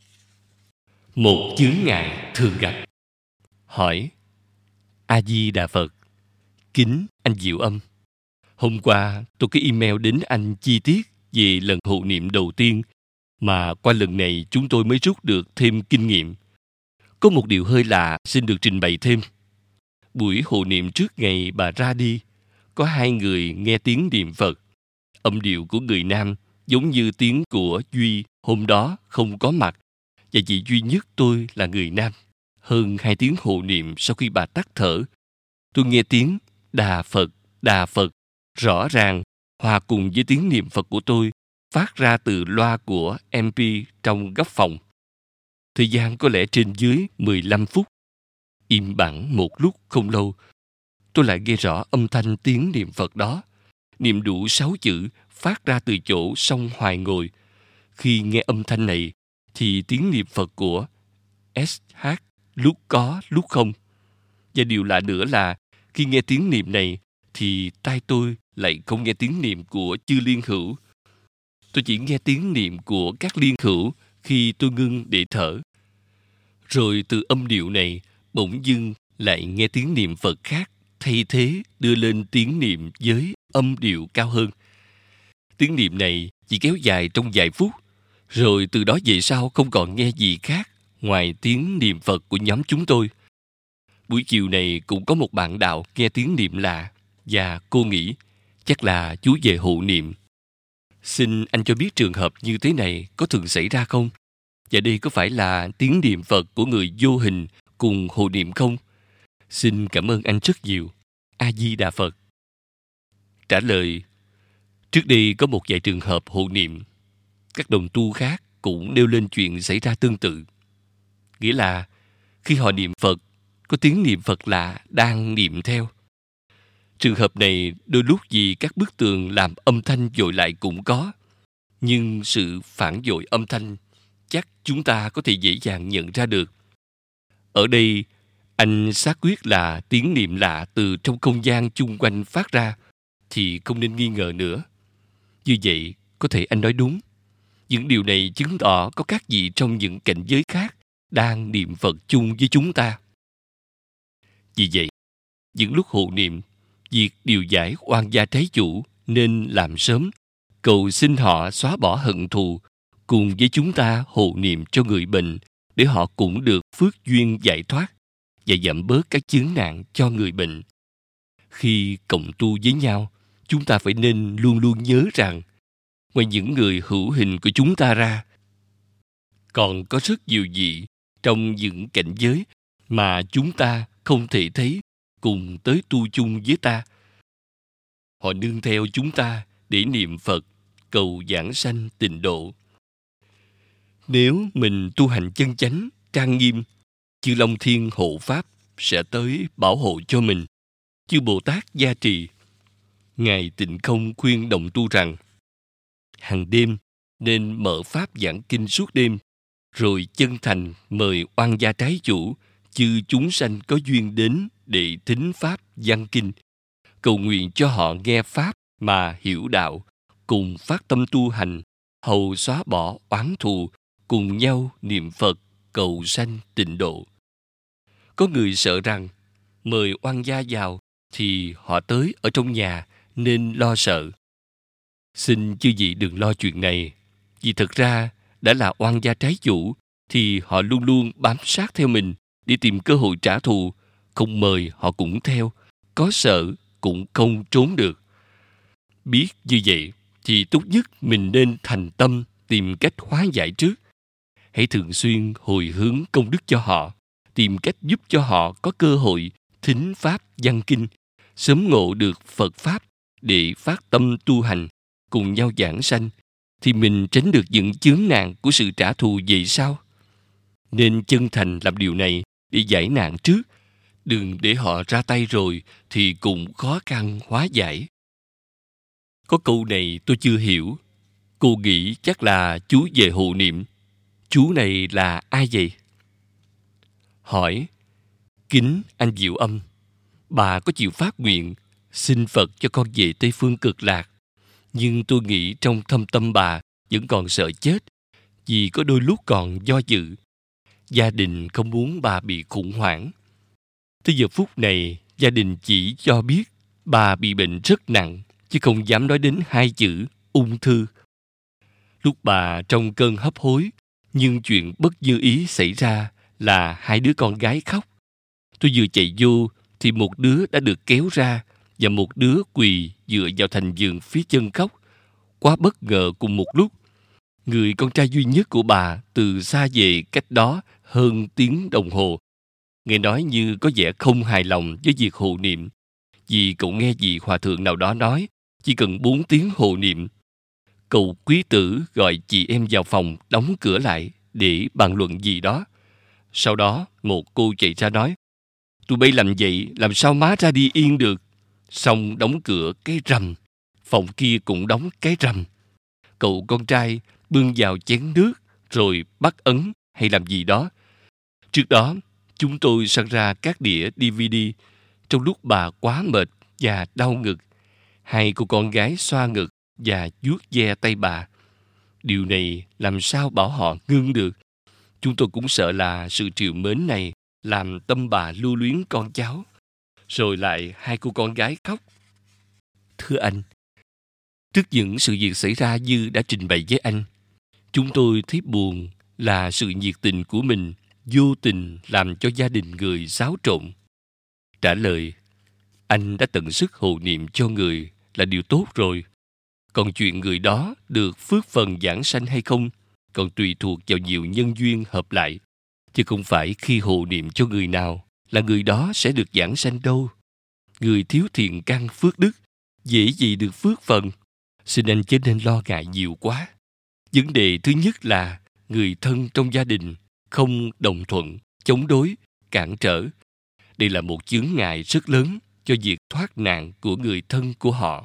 Một chướng ngại thường gặp. Hỏi: A Di Đà Phật. Kính anh Diệu Âm, hôm qua tôi có email đến anh chi tiết về lần hộ niệm đầu tiên, mà qua lần này chúng tôi mới rút được thêm kinh nghiệm. Có một điều hơi lạ xin được trình bày thêm. Buổi hộ niệm trước ngày bà ra đi, có hai người nghe tiếng niệm Phật. Âm điệu của người nam giống như tiếng của Duy hôm đó không có mặt, và chỉ duy nhất tôi là người nam. Hơn hai tiếng hộ niệm sau khi bà tắt thở, Tôi nghe tiếng Đà Phật, Đà Phật rõ ràng hòa cùng với tiếng niệm Phật của tôi phát ra từ loa của em pê trong góc phòng. Thời gian có lẽ trên dưới mười lăm phút. Im bẵng một lúc không lâu, tôi lại nghe rõ âm thanh tiếng niệm Phật đó. Niệm đủ sáu chữ phát ra từ chỗ song hoài ngồi. Khi nghe âm thanh này, thì tiếng niệm Phật của ét hát lúc có lúc không. Và điều lạ nữa là khi nghe tiếng niệm này, thì tai tôi lại không nghe tiếng niệm của chư liên hữu. Tôi chỉ nghe tiếng niệm của các liên hữu khi tôi ngưng để thở. Rồi từ âm điệu này, bỗng dưng lại nghe tiếng niệm Phật khác thay thế đưa lên tiếng niệm với âm điệu cao hơn. Tiếng niệm này chỉ kéo dài trong vài phút, rồi từ đó về sau không còn nghe gì khác ngoài tiếng niệm Phật của nhóm chúng tôi. Buổi chiều này cũng có một bạn đạo nghe tiếng niệm lạ, và cô nghĩ chắc là chú về hộ niệm. Xin anh cho biết trường hợp như thế này có thường xảy ra không? Và đây có phải là tiếng niệm Phật của người vô hình cùng hộ niệm không? Xin cảm ơn anh rất nhiều. A Di Đà Phật. Trả lời: trước đây có một vài trường hợp hộ niệm. Các đồng tu khác cũng nêu lên chuyện xảy ra tương tự. Nghĩa là khi họ niệm Phật, có tiếng niệm Phật lạ đang niệm theo. Trường hợp này đôi lúc vì các bức tường làm âm thanh dội lại cũng có. Nhưng sự phản dội âm thanh chắc chúng ta có thể dễ dàng nhận ra được. Ở đây, anh xác quyết là tiếng niệm lạ từ trong không gian chung quanh phát ra, thì không nên nghi ngờ nữa. Như vậy, có thể anh nói đúng. Những điều này chứng tỏ có các vị trong những cảnh giới khác đang niệm Phật chung với chúng ta. Vì vậy, những lúc hộ niệm, việc điều giải oan gia trái chủ nên làm sớm, cầu xin họ xóa bỏ hận thù, cùng với chúng ta hộ niệm cho người bệnh để họ cũng được phước duyên giải thoát và giảm bớt các chướng nạn cho người bệnh. Khi cộng tu với nhau, chúng ta phải nên luôn luôn nhớ rằng ngoài những người hữu hình của chúng ta ra, còn có rất nhiều vị trong những cảnh giới mà chúng ta không thể thấy cùng tới tu chung với ta. Họ nương theo chúng ta để niệm Phật, cầu giảng sanh tịnh độ. Nếu mình tu hành chân chánh, trang nghiêm, chư Long Thiên hộ Pháp sẽ tới bảo hộ cho mình. Chư Bồ Tát gia trì. Ngài Tịnh Không khuyên đồng tu rằng hàng đêm nên mở Pháp giảng kinh suốt đêm, rồi chân thành mời oan gia trái chủ, chư chúng sanh có duyên đến để thính Pháp văn kinh, cầu nguyện cho họ nghe Pháp mà hiểu đạo, cùng phát tâm tu hành, hầu xóa bỏ oán thù, cùng nhau niệm Phật, cầu sanh tịnh độ. Có người sợ rằng mời oan gia vào thì họ tới ở trong nhà nên lo sợ. Xin chư vị đừng lo chuyện này, vì thật ra đã là oan gia trái chủ thì họ luôn luôn bám sát theo mình để tìm cơ hội trả thù. Không mời họ cũng theo, có sợ cũng không trốn được. Biết như vậy thì tốt nhất mình nên thành tâm tìm cách hóa giải trước. Hãy thường xuyên hồi hướng công đức cho họ, tìm cách giúp cho họ có cơ hội thính Pháp văn kinh, sớm ngộ được Phật Pháp để phát tâm tu hành, cùng nhau giảng sanh, thì mình tránh được những chướng nạn của sự trả thù về sau. Nên chân thành làm điều này để giải nạn trước, đừng để họ ra tay rồi thì cũng khó khăn hóa giải. Có câu này tôi chưa hiểu. Cô nghĩ chắc là chú về hộ niệm. Chú này là ai vậy? Hỏi: kính anh Diệu Âm, bà có chịu phát nguyện xin Phật cho con về Tây Phương Cực Lạc, nhưng tôi nghĩ trong thâm tâm bà vẫn còn sợ chết, vì có đôi lúc còn do dự. Gia đình không muốn bà bị khủng hoảng. Tới giờ phút này, gia đình chỉ cho biết bà bị bệnh rất nặng, chứ không dám nói đến hai chữ ung thư. Lúc bà trong cơn hấp hối, nhưng chuyện bất như ý xảy ra là hai đứa con gái khóc. Tôi vừa chạy vô thì một đứa đã được kéo ra và một đứa quỳ dựa vào thành giường phía chân khóc. Quá bất ngờ cùng một lúc. Người con trai duy nhất của bà từ xa về cách đó hơn tiếng đồng hồ. Nghe nói như có vẻ không hài lòng với việc hộ niệm, vì cậu nghe vị hòa thượng nào đó nói chỉ cần bốn tiếng hộ niệm. Cậu quý tử gọi chị em vào phòng đóng cửa lại để bàn luận gì đó. Sau đó một cô chạy ra nói: "Tụi bay làm vậy làm sao má ra đi yên được?" Xong đóng cửa cái rầm. Phòng kia cũng đóng cái rầm. Cậu con trai bưng vào chén nước rồi bắt ấn hay làm gì đó. Trước đó chúng tôi săn ra các đĩa đê vê đê. Trong lúc bà quá mệt và đau ngực, hai cô con gái xoa ngực và vuốt ve tay bà. Điều này làm sao bảo họ ngưng được. Chúng tôi cũng sợ là sự trìu mến này làm tâm bà lưu luyến con cháu. Rồi lại hai cô con gái khóc. Thưa anh, trước những sự việc xảy ra như đã trình bày với anh, chúng tôi thấy buồn là sự nhiệt tình của mình vô tình làm cho gia đình người xáo trộn. Trả lời: anh đã tận sức hộ niệm cho người là điều tốt rồi. Còn chuyện người đó được phước phần vãng sanh hay không còn tùy thuộc vào nhiều nhân duyên hợp lại, chứ không phải khi hộ niệm cho người nào là người đó sẽ được vãng sanh đâu. Người thiếu thiện căn phước đức dễ gì được phước phần. Xin anh chớ nên lo ngại nhiều quá. Vấn đề thứ nhất là người thân trong gia đình không đồng thuận, chống đối, cản trở. Đây là một chướng ngại rất lớn cho việc thoát nạn của người thân của họ.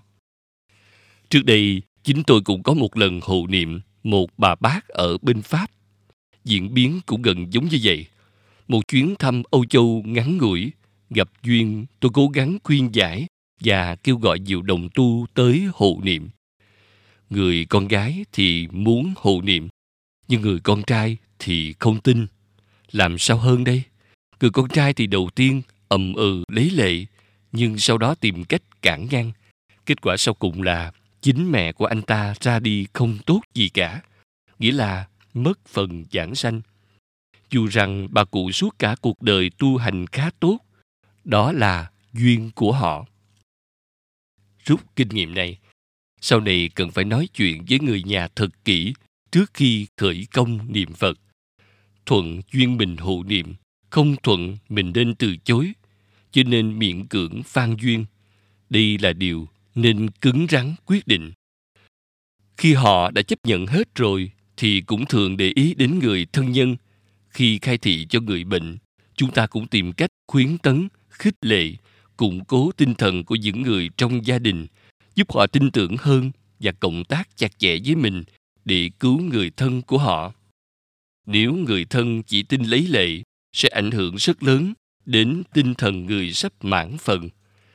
Trước đây, chính tôi cũng có một lần hộ niệm một bà bác ở bên Pháp. Diễn biến cũng gần giống như vậy. Một chuyến thăm Âu Châu ngắn ngủi, gặp duyên tôi cố gắng khuyên giải và kêu gọi nhiều đồng tu tới hộ niệm. Người con gái thì muốn hộ niệm, nhưng người con trai thì không tin. Làm sao hơn đây? Người con trai thì đầu tiên ầm ừ lấy lệ, nhưng sau đó tìm cách cản ngăn. Kết quả sau cùng là chính mẹ của anh ta ra đi không tốt gì cả, nghĩa là mất phần vãng sanh. Dù rằng bà cụ suốt cả cuộc đời tu hành khá tốt, đó là duyên của họ. Rút kinh nghiệm này, sau này cần phải nói chuyện với người nhà thật kỹ trước khi khởi công niệm Phật. Thuận duyên mình hộ niệm, không thuận mình nên từ chối, chứ nên miễn cưỡng phan duyên. Đây là điều nên cứng rắn quyết định. Khi họ đã chấp nhận hết rồi thì cũng thường để ý đến người thân nhân. Khi khai thị cho người bệnh, chúng ta cũng tìm cách khuyến tấn, khích lệ, củng cố tinh thần của những người trong gia đình, giúp họ tin tưởng hơn và cộng tác chặt chẽ với mình để cứu người thân của họ. Nếu người thân chỉ tin lấy lệ, sẽ ảnh hưởng rất lớn đến tinh thần người sắp mãn phần.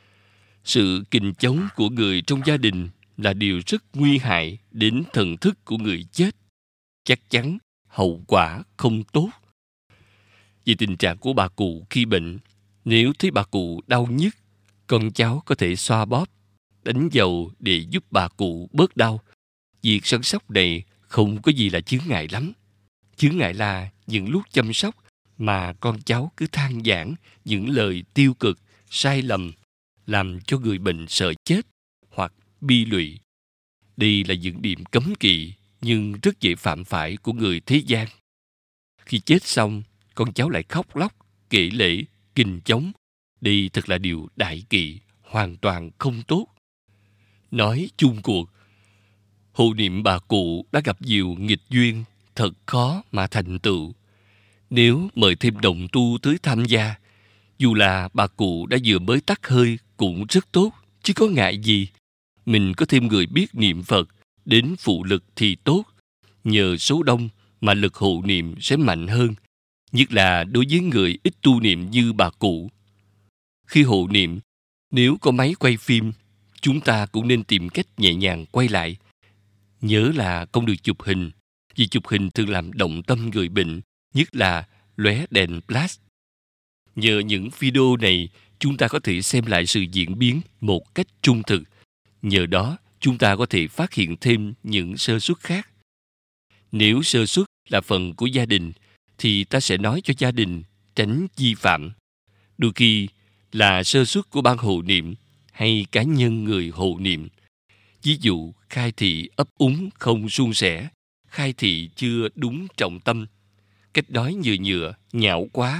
Sự kình chống của người trong gia đình là điều rất nguy hại đến thần thức của người chết. Chắc chắn hậu quả không tốt. Về tình trạng của bà cụ khi bệnh, nếu thấy bà cụ đau nhức, con cháu có thể xoa bóp, đánh dầu để giúp bà cụ bớt đau. Việc săn sóc này không có gì là chướng ngại lắm. Chướng ngại là những lúc chăm sóc mà con cháu cứ than vãn những lời tiêu cực, sai lầm, làm cho người bệnh sợ chết hoặc bi lụy. Đây là những điểm cấm kỵ nhưng rất dễ phạm phải của người thế gian. Khi chết xong, con cháu lại khóc lóc, kể lể, kình chống. Đây thật là điều đại kỵ, hoàn toàn không tốt. Nói chung cuộc, hộ niệm bà cụ đã gặp nhiều nghịch duyên, thật khó mà thành tựu. Nếu mời thêm đồng tu tới tham gia, dù là bà cụ đã vừa mới tắt hơi cũng rất tốt, chứ có ngại gì. Mình có thêm người biết niệm Phật, đến phụ lực thì tốt. Nhờ số đông mà lực hộ niệm sẽ mạnh hơn, nhất là đối với người ít tu niệm như bà cụ. Khi hộ niệm, nếu có máy quay phim, chúng ta cũng nên tìm cách nhẹ nhàng quay lại. Nhớ là không được chụp hình, vì chụp hình thường làm động tâm người bệnh, nhất là lóe đèn flash. Nhờ những video này, chúng ta có thể xem lại sự diễn biến một cách trung thực. Nhờ đó, chúng ta có thể phát hiện thêm những sơ suất khác. Nếu sơ suất là phần của gia đình, thì ta sẽ nói cho gia đình tránh vi phạm. Đôi khi là sơ suất của ban hộ niệm hay cá nhân người hộ niệm. Ví dụ, khai thị ấp úng không suôn sẻ, khai thị chưa đúng trọng tâm, cách nói nhựa nhựa, nhão quá,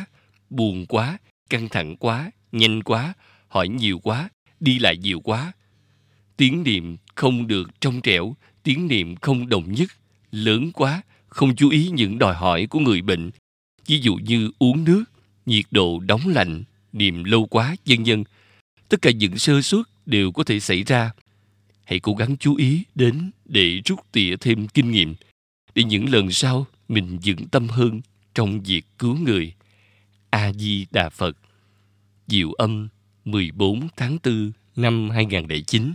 buồn quá, căng thẳng quá, nhanh quá, hỏi nhiều quá, đi lại nhiều quá. Tiếng niệm không được trong trẻo, tiếng niệm không đồng nhất, lớn quá, không chú ý những đòi hỏi của người bệnh. Ví dụ như uống nước, nhiệt độ đóng lạnh, niệm lâu quá, vân vân. Tất cả những sơ suất đều có thể xảy ra. Hãy cố gắng chú ý đến để rút tỉa thêm kinh nghiệm, để những lần sau mình vững tâm hơn trong việc cứu người. A Di Đà Phật. Diệu Âm, mười bốn tháng tư năm hai nghìn không trăm lẻ chín.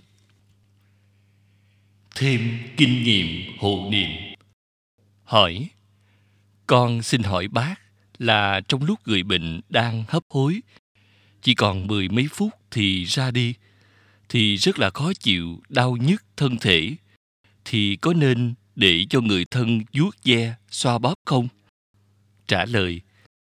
Thêm kinh nghiệm hộ niệm. Hỏi: con xin hỏi bác là trong lúc người bệnh đang hấp hối, chỉ còn mười mấy phút thì ra đi, thì rất là khó chịu, đau nhức thân thể, thì có nên để cho người thân vuốt ve, xoa bóp không? Trả lời: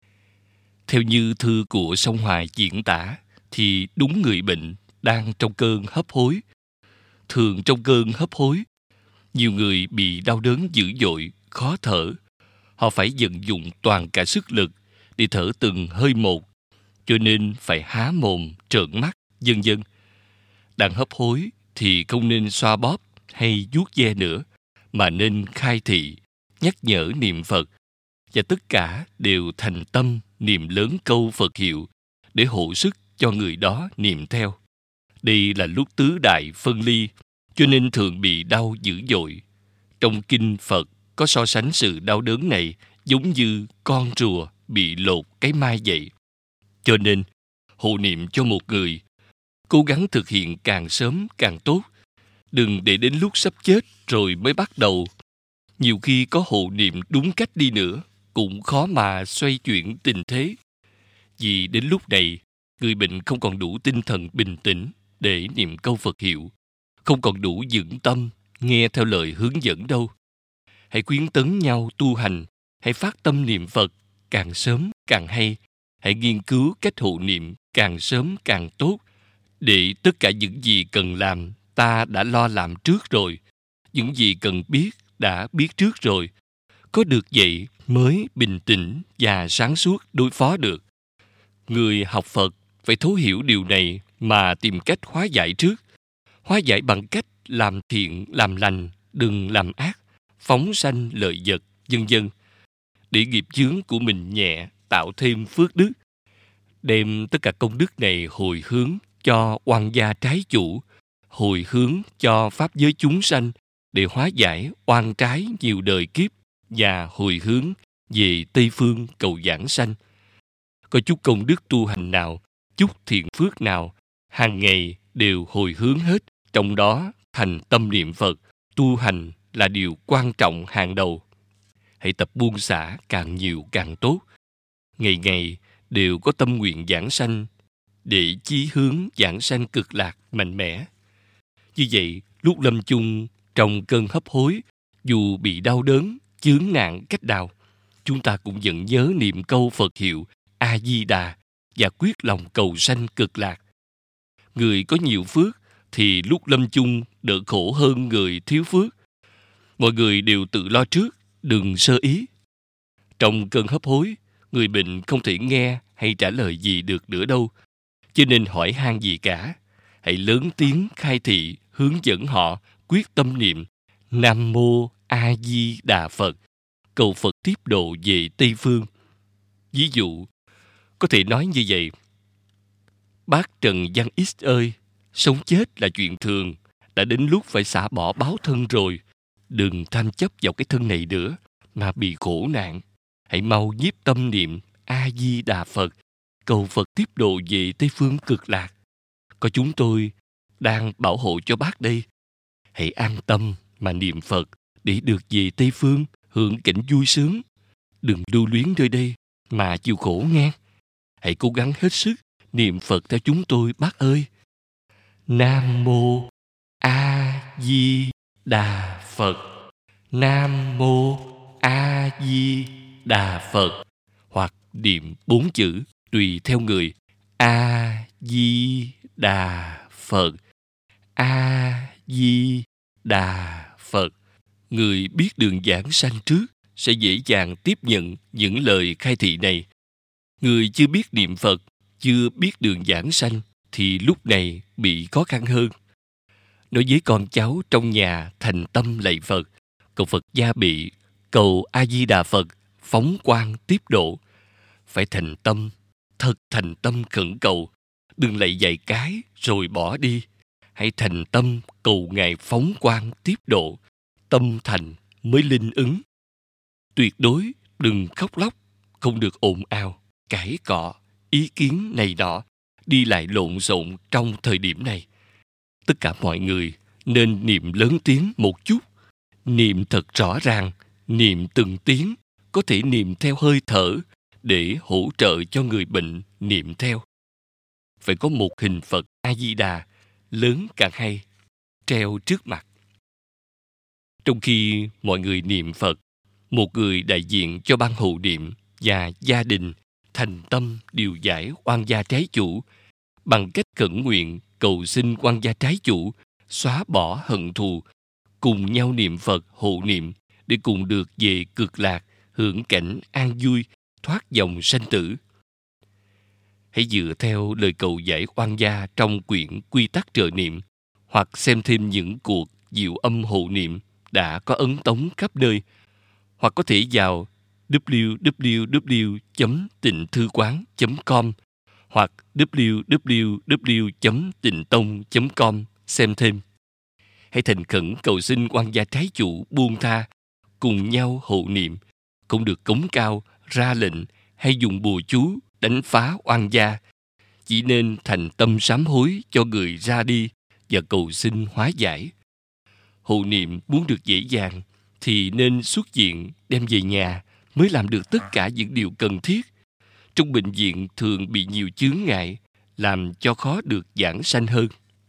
theo như thư của Song Hoài diễn tả, thì đúng người bệnh đang trong cơn hấp hối. Thường trong cơn hấp hối, nhiều người bị đau đớn dữ dội, khó thở. Họ phải vận dụng toàn cả sức lực để thở từng hơi một, cho nên phải há mồm, trợn mắt, vân vân. Đang hấp hối thì không nên xoa bóp hay vuốt ve nữa, mà nên khai thị, nhắc nhở niệm Phật, và tất cả đều thành tâm niệm lớn câu Phật hiệu để hộ sức cho người đó niệm theo. Đây là lúc tứ đại phân ly, cho nên thường bị đau dữ dội. Trong kinh Phật có so sánh sự đau đớn này giống như con rùa bị lột cái mai vậy. Cho nên, hộ niệm cho một người, cố gắng thực hiện càng sớm càng tốt. Đừng để đến lúc sắp chết rồi mới bắt đầu. Nhiều khi có hộ niệm đúng cách đi nữa, cũng khó mà xoay chuyển tình thế. Vì đến lúc này, người bệnh không còn đủ tinh thần bình tĩnh để niệm câu Phật hiệu, không còn đủ vững tâm nghe theo lời hướng dẫn đâu. Hãy khuyến tấn nhau tu hành, hãy phát tâm niệm Phật, càng sớm càng hay. Hãy nghiên cứu cách hộ niệm càng sớm càng tốt, để tất cả những gì cần làm ta đã lo làm trước rồi, những gì cần biết đã biết trước rồi. Có được vậy mới bình tĩnh và sáng suốt đối phó được. Người học Phật phải thấu hiểu điều này mà tìm cách hóa giải trước. Hóa giải bằng cách làm thiện, làm lành, đừng làm ác, phóng sanh lợi vật, vân vân, để nghiệp chướng của mình nhẹ, tạo thêm phước đức. Đem tất cả công đức này hồi hướng cho oan gia trái chủ, hồi hướng cho pháp giới chúng sanh, để hóa giải oan trái nhiều đời kiếp, và hồi hướng về Tây Phương cầu giảng sanh. Có chút công đức tu hành nào, chút thiện phước nào, hàng ngày đều hồi hướng hết, trong đó thành tâm niệm Phật, tu hành là điều quan trọng hàng đầu. Hãy tập buông xả càng nhiều càng tốt. Ngày ngày đều có tâm nguyện giảng sanh, để chí hướng giảng sanh cực lạc mạnh mẽ. Như vậy, lúc lâm chung trong cơn hấp hối, dù bị đau đớn, chướng nạn cách nào, chúng ta cũng vẫn nhớ niệm câu Phật hiệu A Di Đà và quyết lòng cầu sanh cực lạc. Người có nhiều phước thì lúc lâm chung đỡ khổ hơn người thiếu phước. Mọi người đều tự lo trước, đừng sơ ý. Trong cơn hấp hối, người bệnh không thể nghe hay trả lời gì được nữa đâu, cho nên hỏi han gì cả. Hãy lớn tiếng khai thị, hướng dẫn họ quyết tâm niệm Nam Mô A Di Đà Phật, cầu Phật tiếp độ về Tây Phương. Ví dụ, có thể nói như vậy: bác Trần Văn X ơi, sống chết là chuyện thường, đã đến lúc phải xả bỏ báo thân rồi. Đừng tham chấp vào cái thân này nữa mà bị khổ nạn. Hãy mau nhiếp tâm niệm A Di Đà Phật, cầu Phật tiếp độ về Tây Phương cực lạc. Có chúng tôi đang bảo hộ cho bác đây. Hãy an tâm mà niệm Phật để được về Tây Phương hưởng cảnh vui sướng. Đừng lưu luyến nơi đây mà chịu khổ nghe. Hãy cố gắng hết sức niệm Phật theo chúng tôi bác ơi. Nam Mô A Di Đà Phật. Nam Mô A Di Đà Phật. Hoặc niệm bốn chữ tùy theo người: A Di Đà Phật, A Di Đà Phật. Người biết đường giảng sanh trước sẽ dễ dàng tiếp nhận những lời khai thị này. Người chưa biết niệm Phật, chưa biết đường giảng sanh thì lúc này bị khó khăn hơn. Nói với con cháu trong nhà thành tâm lạy Phật, cầu Phật gia bị, cầu A-di-đà Phật phóng quang tiếp độ. Phải thành tâm, thật thành tâm khẩn cầu, đừng lạy vài cái rồi bỏ đi. Hãy thành tâm cầu Ngài phóng quang tiếp độ, tâm thành mới linh ứng. Tuyệt đối đừng khóc lóc, không được ồn ào, cãi cọ, ý kiến này nọ, đi lại lộn xộn trong thời điểm này. Tất cả mọi người nên niệm lớn tiếng một chút, niệm thật rõ ràng, niệm từng tiếng, có thể niệm theo hơi thở để hỗ trợ cho người bệnh niệm theo. Phải có một hình Phật A-di-đà lớn càng hay treo trước mặt. Trong khi mọi người niệm Phật, một người đại diện cho ban hộ niệm và gia đình thành tâm điều giải oan gia trái chủ bằng cách khẩn nguyện cầu xin oan gia trái chủ xóa bỏ hận thù, cùng nhau niệm Phật hộ niệm để cùng được về cực lạc, hưởng cảnh an vui, thoát dòng sanh tử. Hãy dựa theo lời cầu giải oan gia trong quyển Quy tắc trợ niệm, hoặc xem thêm những cuộc diệu âm hộ niệm đã có ấn tống khắp nơi, hoặc có thể vào w w w chấm tịnh thư quán chấm com hoặc w w w chấm tịnh tông chấm com xem thêm. Hãy thành khẩn cầu xin oan gia trái chủ buông tha, cùng nhau hộ niệm, không được cống cao, ra lệnh hay dùng bùa chú đánh phá oan gia. Chỉ nên thành tâm sám hối cho người ra đi và cầu xin hóa giải. Hộ niệm muốn được dễ dàng thì nên xuất viện đem về nhà mới làm được tất cả những điều cần thiết. Trong bệnh viện thường bị nhiều chướng ngại, làm cho khó được giảng sanh hơn.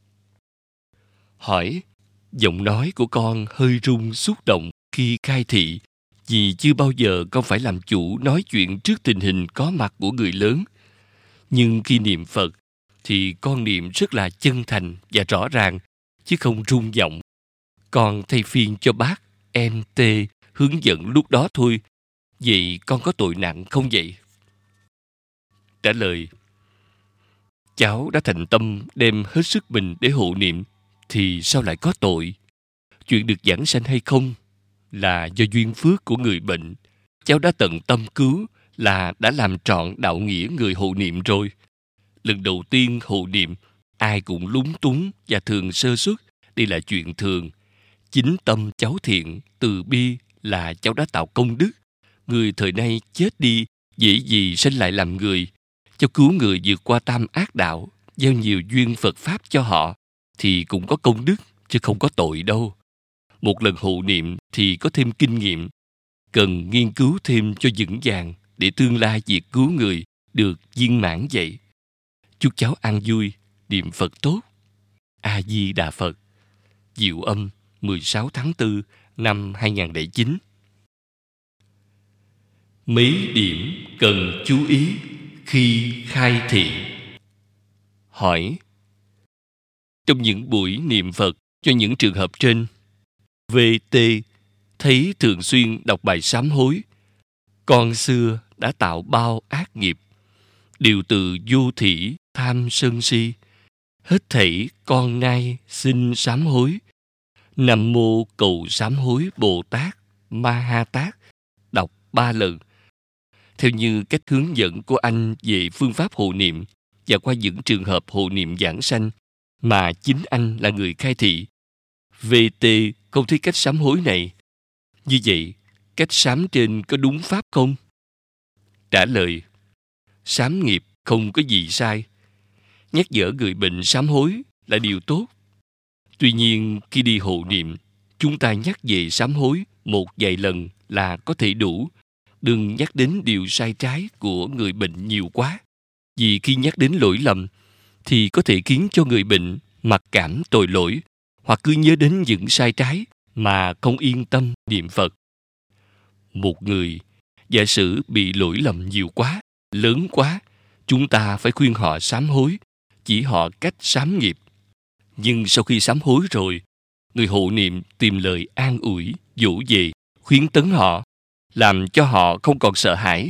Hỏi, giọng nói của con hơi run xúc động khi khai thị, vì chưa bao giờ con phải làm chủ nói chuyện trước tình hình có mặt của người lớn. Nhưng khi niệm Phật thì con niệm rất là chân thành và rõ ràng, chứ không rung giọng. Con thay phiên cho bác em T hướng dẫn lúc đó thôi. Vậy con có tội nặng không vậy? Trả lời, cháu đã thành tâm đem hết sức mình để hộ niệm thì sao lại có tội? Chuyện được giảng sanh hay không là do duyên phước của người bệnh. Cháu đã tận tâm cứu là đã làm trọn đạo nghĩa người hộ niệm rồi. Lần đầu tiên hộ niệm, ai cũng lúng túng và thường sơ suất, đây là chuyện thường. Chính tâm cháu thiện, từ bi là cháu đã tạo công đức. Người thời nay chết đi, dễ gì sanh lại làm người. Cháu cứu người vượt qua tam ác đạo, gieo nhiều duyên Phật Pháp cho họ, thì cũng có công đức, chứ không có tội đâu. Một lần hộ niệm thì có thêm kinh nghiệm, cần nghiên cứu thêm cho vững vàng để tương lai việc cứu người được viên mãn vậy. Chúc cháu an vui, niệm Phật tốt. A-di-đà Phật. Diệu âm mười sáu tháng tư năm hai nghìn không trăm lẻ chín. Mấy điểm cần chú ý khi khai thị. Hỏi, trong những buổi niệm Phật cho những trường hợp trên, vê tê thấy thường xuyên đọc bài sám hối. Con xưa đã tạo bao ác nghiệp, đều từ vô thỉ tham sân si. Hết thảy con nay xin sám hối. Nam mô cầu sám hối Bồ Tát Ma Ha Tát, đọc ba lần. Theo như cách hướng dẫn của anh về phương pháp hộ niệm và qua những trường hợp hộ niệm giảng sanh mà chính anh là người khai thị, vê tê không thấy cách sám hối này. Như vậy, cách sám trên có đúng pháp không? Trả lời, sám nghiệp không có gì sai. Nhắc nhở người bệnh sám hối là điều tốt. Tuy nhiên, khi đi hộ niệm, chúng ta nhắc về sám hối một vài lần là có thể đủ. Đừng nhắc đến điều sai trái của người bệnh nhiều quá. Vì khi nhắc đến lỗi lầm, thì có thể khiến cho người bệnh mặc cảm tội lỗi, hoặc cứ nhớ đến những sai trái mà không yên tâm niệm Phật. Một người, giả sử bị lỗi lầm nhiều quá, lớn quá, chúng ta phải khuyên họ sám hối, chỉ họ cách sám nghiệp. Nhưng sau khi sám hối rồi, người hộ niệm tìm lời an ủi, dỗ về, khuyến tấn họ, làm cho họ không còn sợ hãi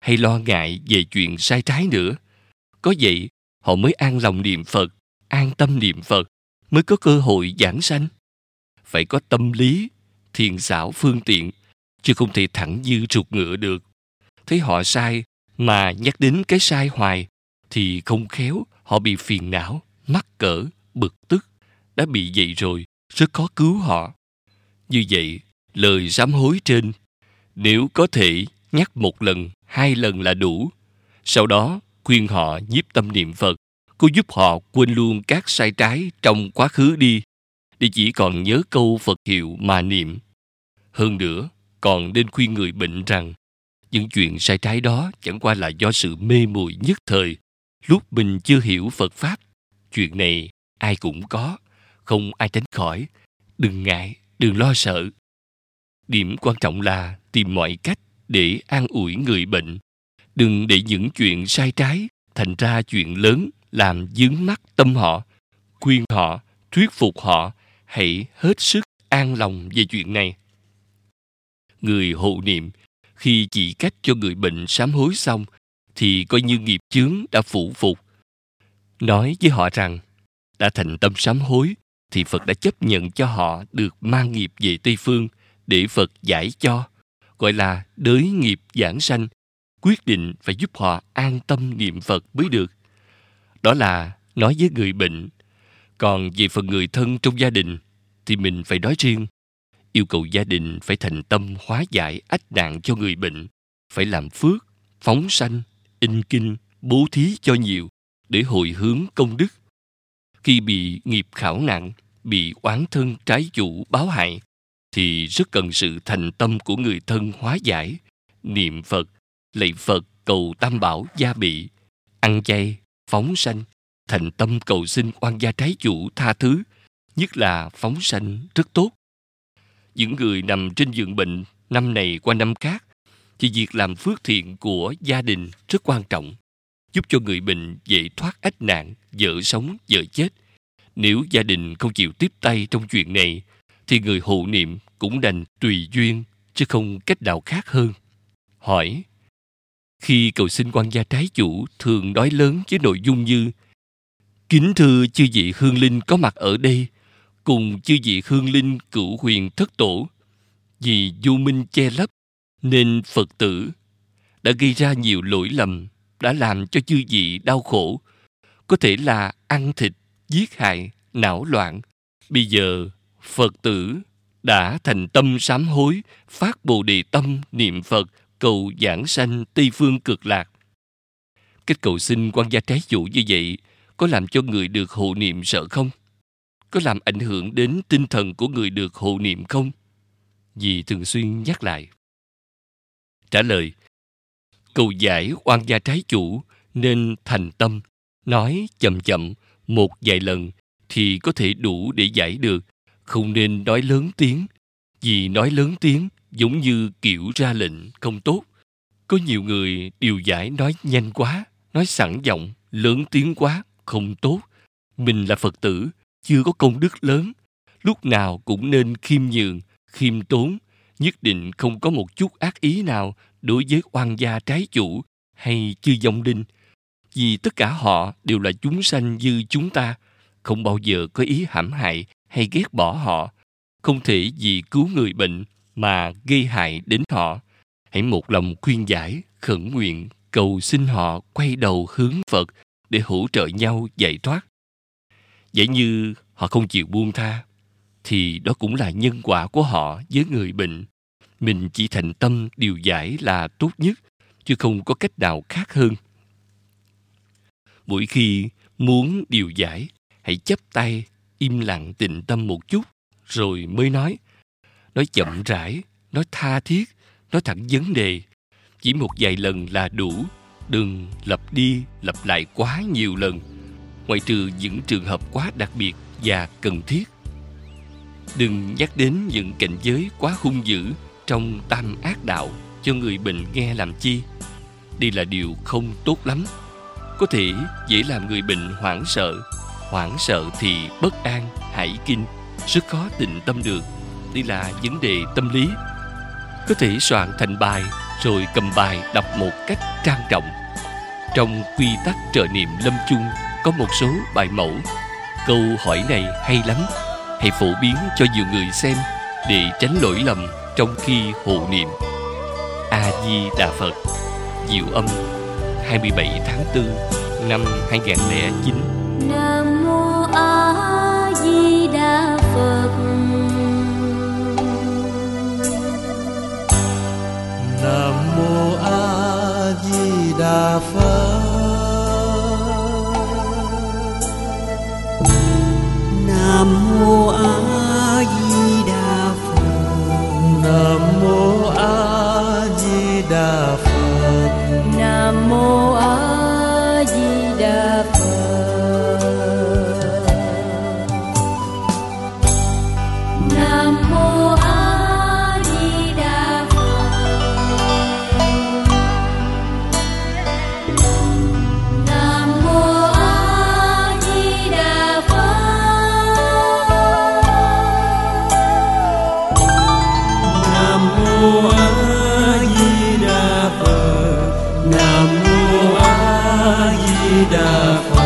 hay lo ngại về chuyện sai trái nữa. Có vậy, họ mới an lòng niệm Phật, an tâm niệm Phật, mới có cơ hội giảng sanh. Phải có tâm lý, thiện xảo phương tiện, chứ không thể thẳng như ruột ngựa được. Thấy họ sai mà nhắc đến cái sai hoài, thì không khéo họ bị phiền não, mắc cỡ, bực tức. Đã bị vậy rồi, rất khó cứu họ. Như vậy, lời sám hối trên, nếu có thể nhắc một lần, hai lần là đủ. Sau đó, khuyên họ nhiếp tâm niệm Phật, cô giúp họ quên luôn các sai trái trong quá khứ đi, để chỉ còn nhớ câu Phật hiệu mà niệm. Hơn nữa, còn nên khuyên người bệnh rằng, những chuyện sai trái đó chẳng qua là do sự mê muội nhất thời, lúc mình chưa hiểu Phật Pháp. Chuyện này ai cũng có, không ai tránh khỏi. Đừng ngại, đừng lo sợ. Điểm quan trọng là tìm mọi cách để an ủi người bệnh. Đừng để những chuyện sai trái thành ra chuyện lớn làm vướng mắc tâm họ. Khuyên họ, thuyết phục họ, hãy hết sức an lòng về chuyện này. Người hộ niệm, khi chỉ cách cho người bệnh sám hối xong, thì coi như nghiệp chướng đã phủ phục. Nói với họ rằng, đã thành tâm sám hối, thì Phật đã chấp nhận cho họ được mang nghiệp về Tây Phương, để Phật giải cho, gọi là đới nghiệp giảng sanh. Quyết định phải giúp họ an tâm niệm Phật mới được. Đó là nói với người bệnh. Còn về phần người thân trong gia đình, thì mình phải nói riêng. Yêu cầu gia đình phải thành tâm hóa giải ách nạn cho người bệnh, phải làm phước, phóng sanh, in kinh, bố thí cho nhiều, để hồi hướng công đức. Khi bị nghiệp khảo nạn, bị oán thân trái chủ báo hại, thì rất cần sự thành tâm của người thân hóa giải, niệm Phật, lạy Phật cầu Tam Bảo gia bị, ăn chay, phóng sanh, thành tâm cầu xin oan gia trái chủ tha thứ, nhất là phóng sanh rất tốt. Những người nằm trên giường bệnh năm này qua năm khác, thì việc làm phước thiện của gia đình rất quan trọng, giúp cho người bệnh dễ thoát ách nạn, vợ sống, vợ chết. Nếu gia đình không chịu tiếp tay trong chuyện này, thì người hộ niệm cũng đành tùy duyên, chứ không cách nào khác hơn. Hỏi: khi cầu xin oan gia trái chủ thường nói lớn với nội dung như: kính thưa chư vị hương linh có mặt ở đây, cùng chư vị hương linh cửu huyền thất tổ, vì vô minh che lấp nên Phật tử đã gây ra nhiều lỗi lầm, đã làm cho chư vị đau khổ, có thể là ăn thịt, giết hại, não loạn. Bây giờ Phật tử đã thành tâm sám hối, phát bồ đề tâm niệm Phật, cầu giảng sanh Tây Phương Cực Lạc. Cách cầu xin oan gia trái chủ như vậy có làm cho người được hộ niệm sợ không? Có làm ảnh hưởng đến tinh thần của người được hộ niệm không? Vì thường xuyên nhắc lại. Trả lời: cầu giải oan gia trái chủ nên thành tâm, nói chậm chậm một vài lần thì có thể đủ để giải được, không nên nói lớn tiếng. Vì nói lớn tiếng giống như kiểu ra lệnh không tốt. Có nhiều người điều giải nói nhanh quá, nói sẵn giọng, lớn tiếng quá, không tốt. Mình là Phật tử, chưa có công đức lớn, lúc nào cũng nên khiêm nhường, khiêm tốn, nhất định không có một chút ác ý nào đối với oan gia trái chủ hay chư vong linh. Vì tất cả họ đều là chúng sanh như chúng ta, không bao giờ có ý hãm hại hay ghét bỏ họ. Không thể vì cứu người bệnh mà gây hại đến họ. Hãy một lòng khuyên giải, khẩn nguyện, cầu xin họ quay đầu hướng Phật để hỗ trợ nhau giải thoát. Giả như họ không chịu buông tha, thì đó cũng là nhân quả của họ với người bệnh. Mình chỉ thành tâm điều giải là tốt nhất, chứ không có cách nào khác hơn. Mỗi khi muốn điều giải, hãy chắp tay, im lặng tịnh tâm một chút, rồi mới nói. Nói chậm rãi, nói tha thiết, nói thẳng vấn đề. Chỉ một vài lần là đủ, đừng lặp đi lặp lại quá nhiều lần, ngoại trừ những trường hợp quá đặc biệt và cần thiết. Đừng nhắc đến những cảnh giới quá hung dữ trong tam ác đạo cho người bệnh nghe làm chi. Đây là điều không tốt lắm, có thể dễ làm người bệnh hoảng sợ. Hoảng sợ thì bất an, hải kinh, rất khó tịnh tâm được. Đây là vấn đề tâm lý. Có thể soạn thành bài rồi cầm bài đọc một cách trang trọng. Trong quy tắc trợ niệm lâm chung có một số bài mẫu. Câu hỏi này hay lắm, hãy phổ biến cho nhiều người xem để tránh lỗi lầm trong khi hộ niệm. A Di Đà Phật. Diệu Âm, hai mươi bảy tháng tư năm hai nghìn không trăm lẻ chín. Nam mô A Di Đà Phật. Nam mô A Di Đà Phật. Nam mô A Di Đà Phật. Nam mô A Di Đà Phật. Nam mô A Di Đà Phật. Nam mô A Di Đà Phật. Nam mô A Di Đà Phật. Nam mô A Di Đà Phật. Nam mô A Di Đà Phật.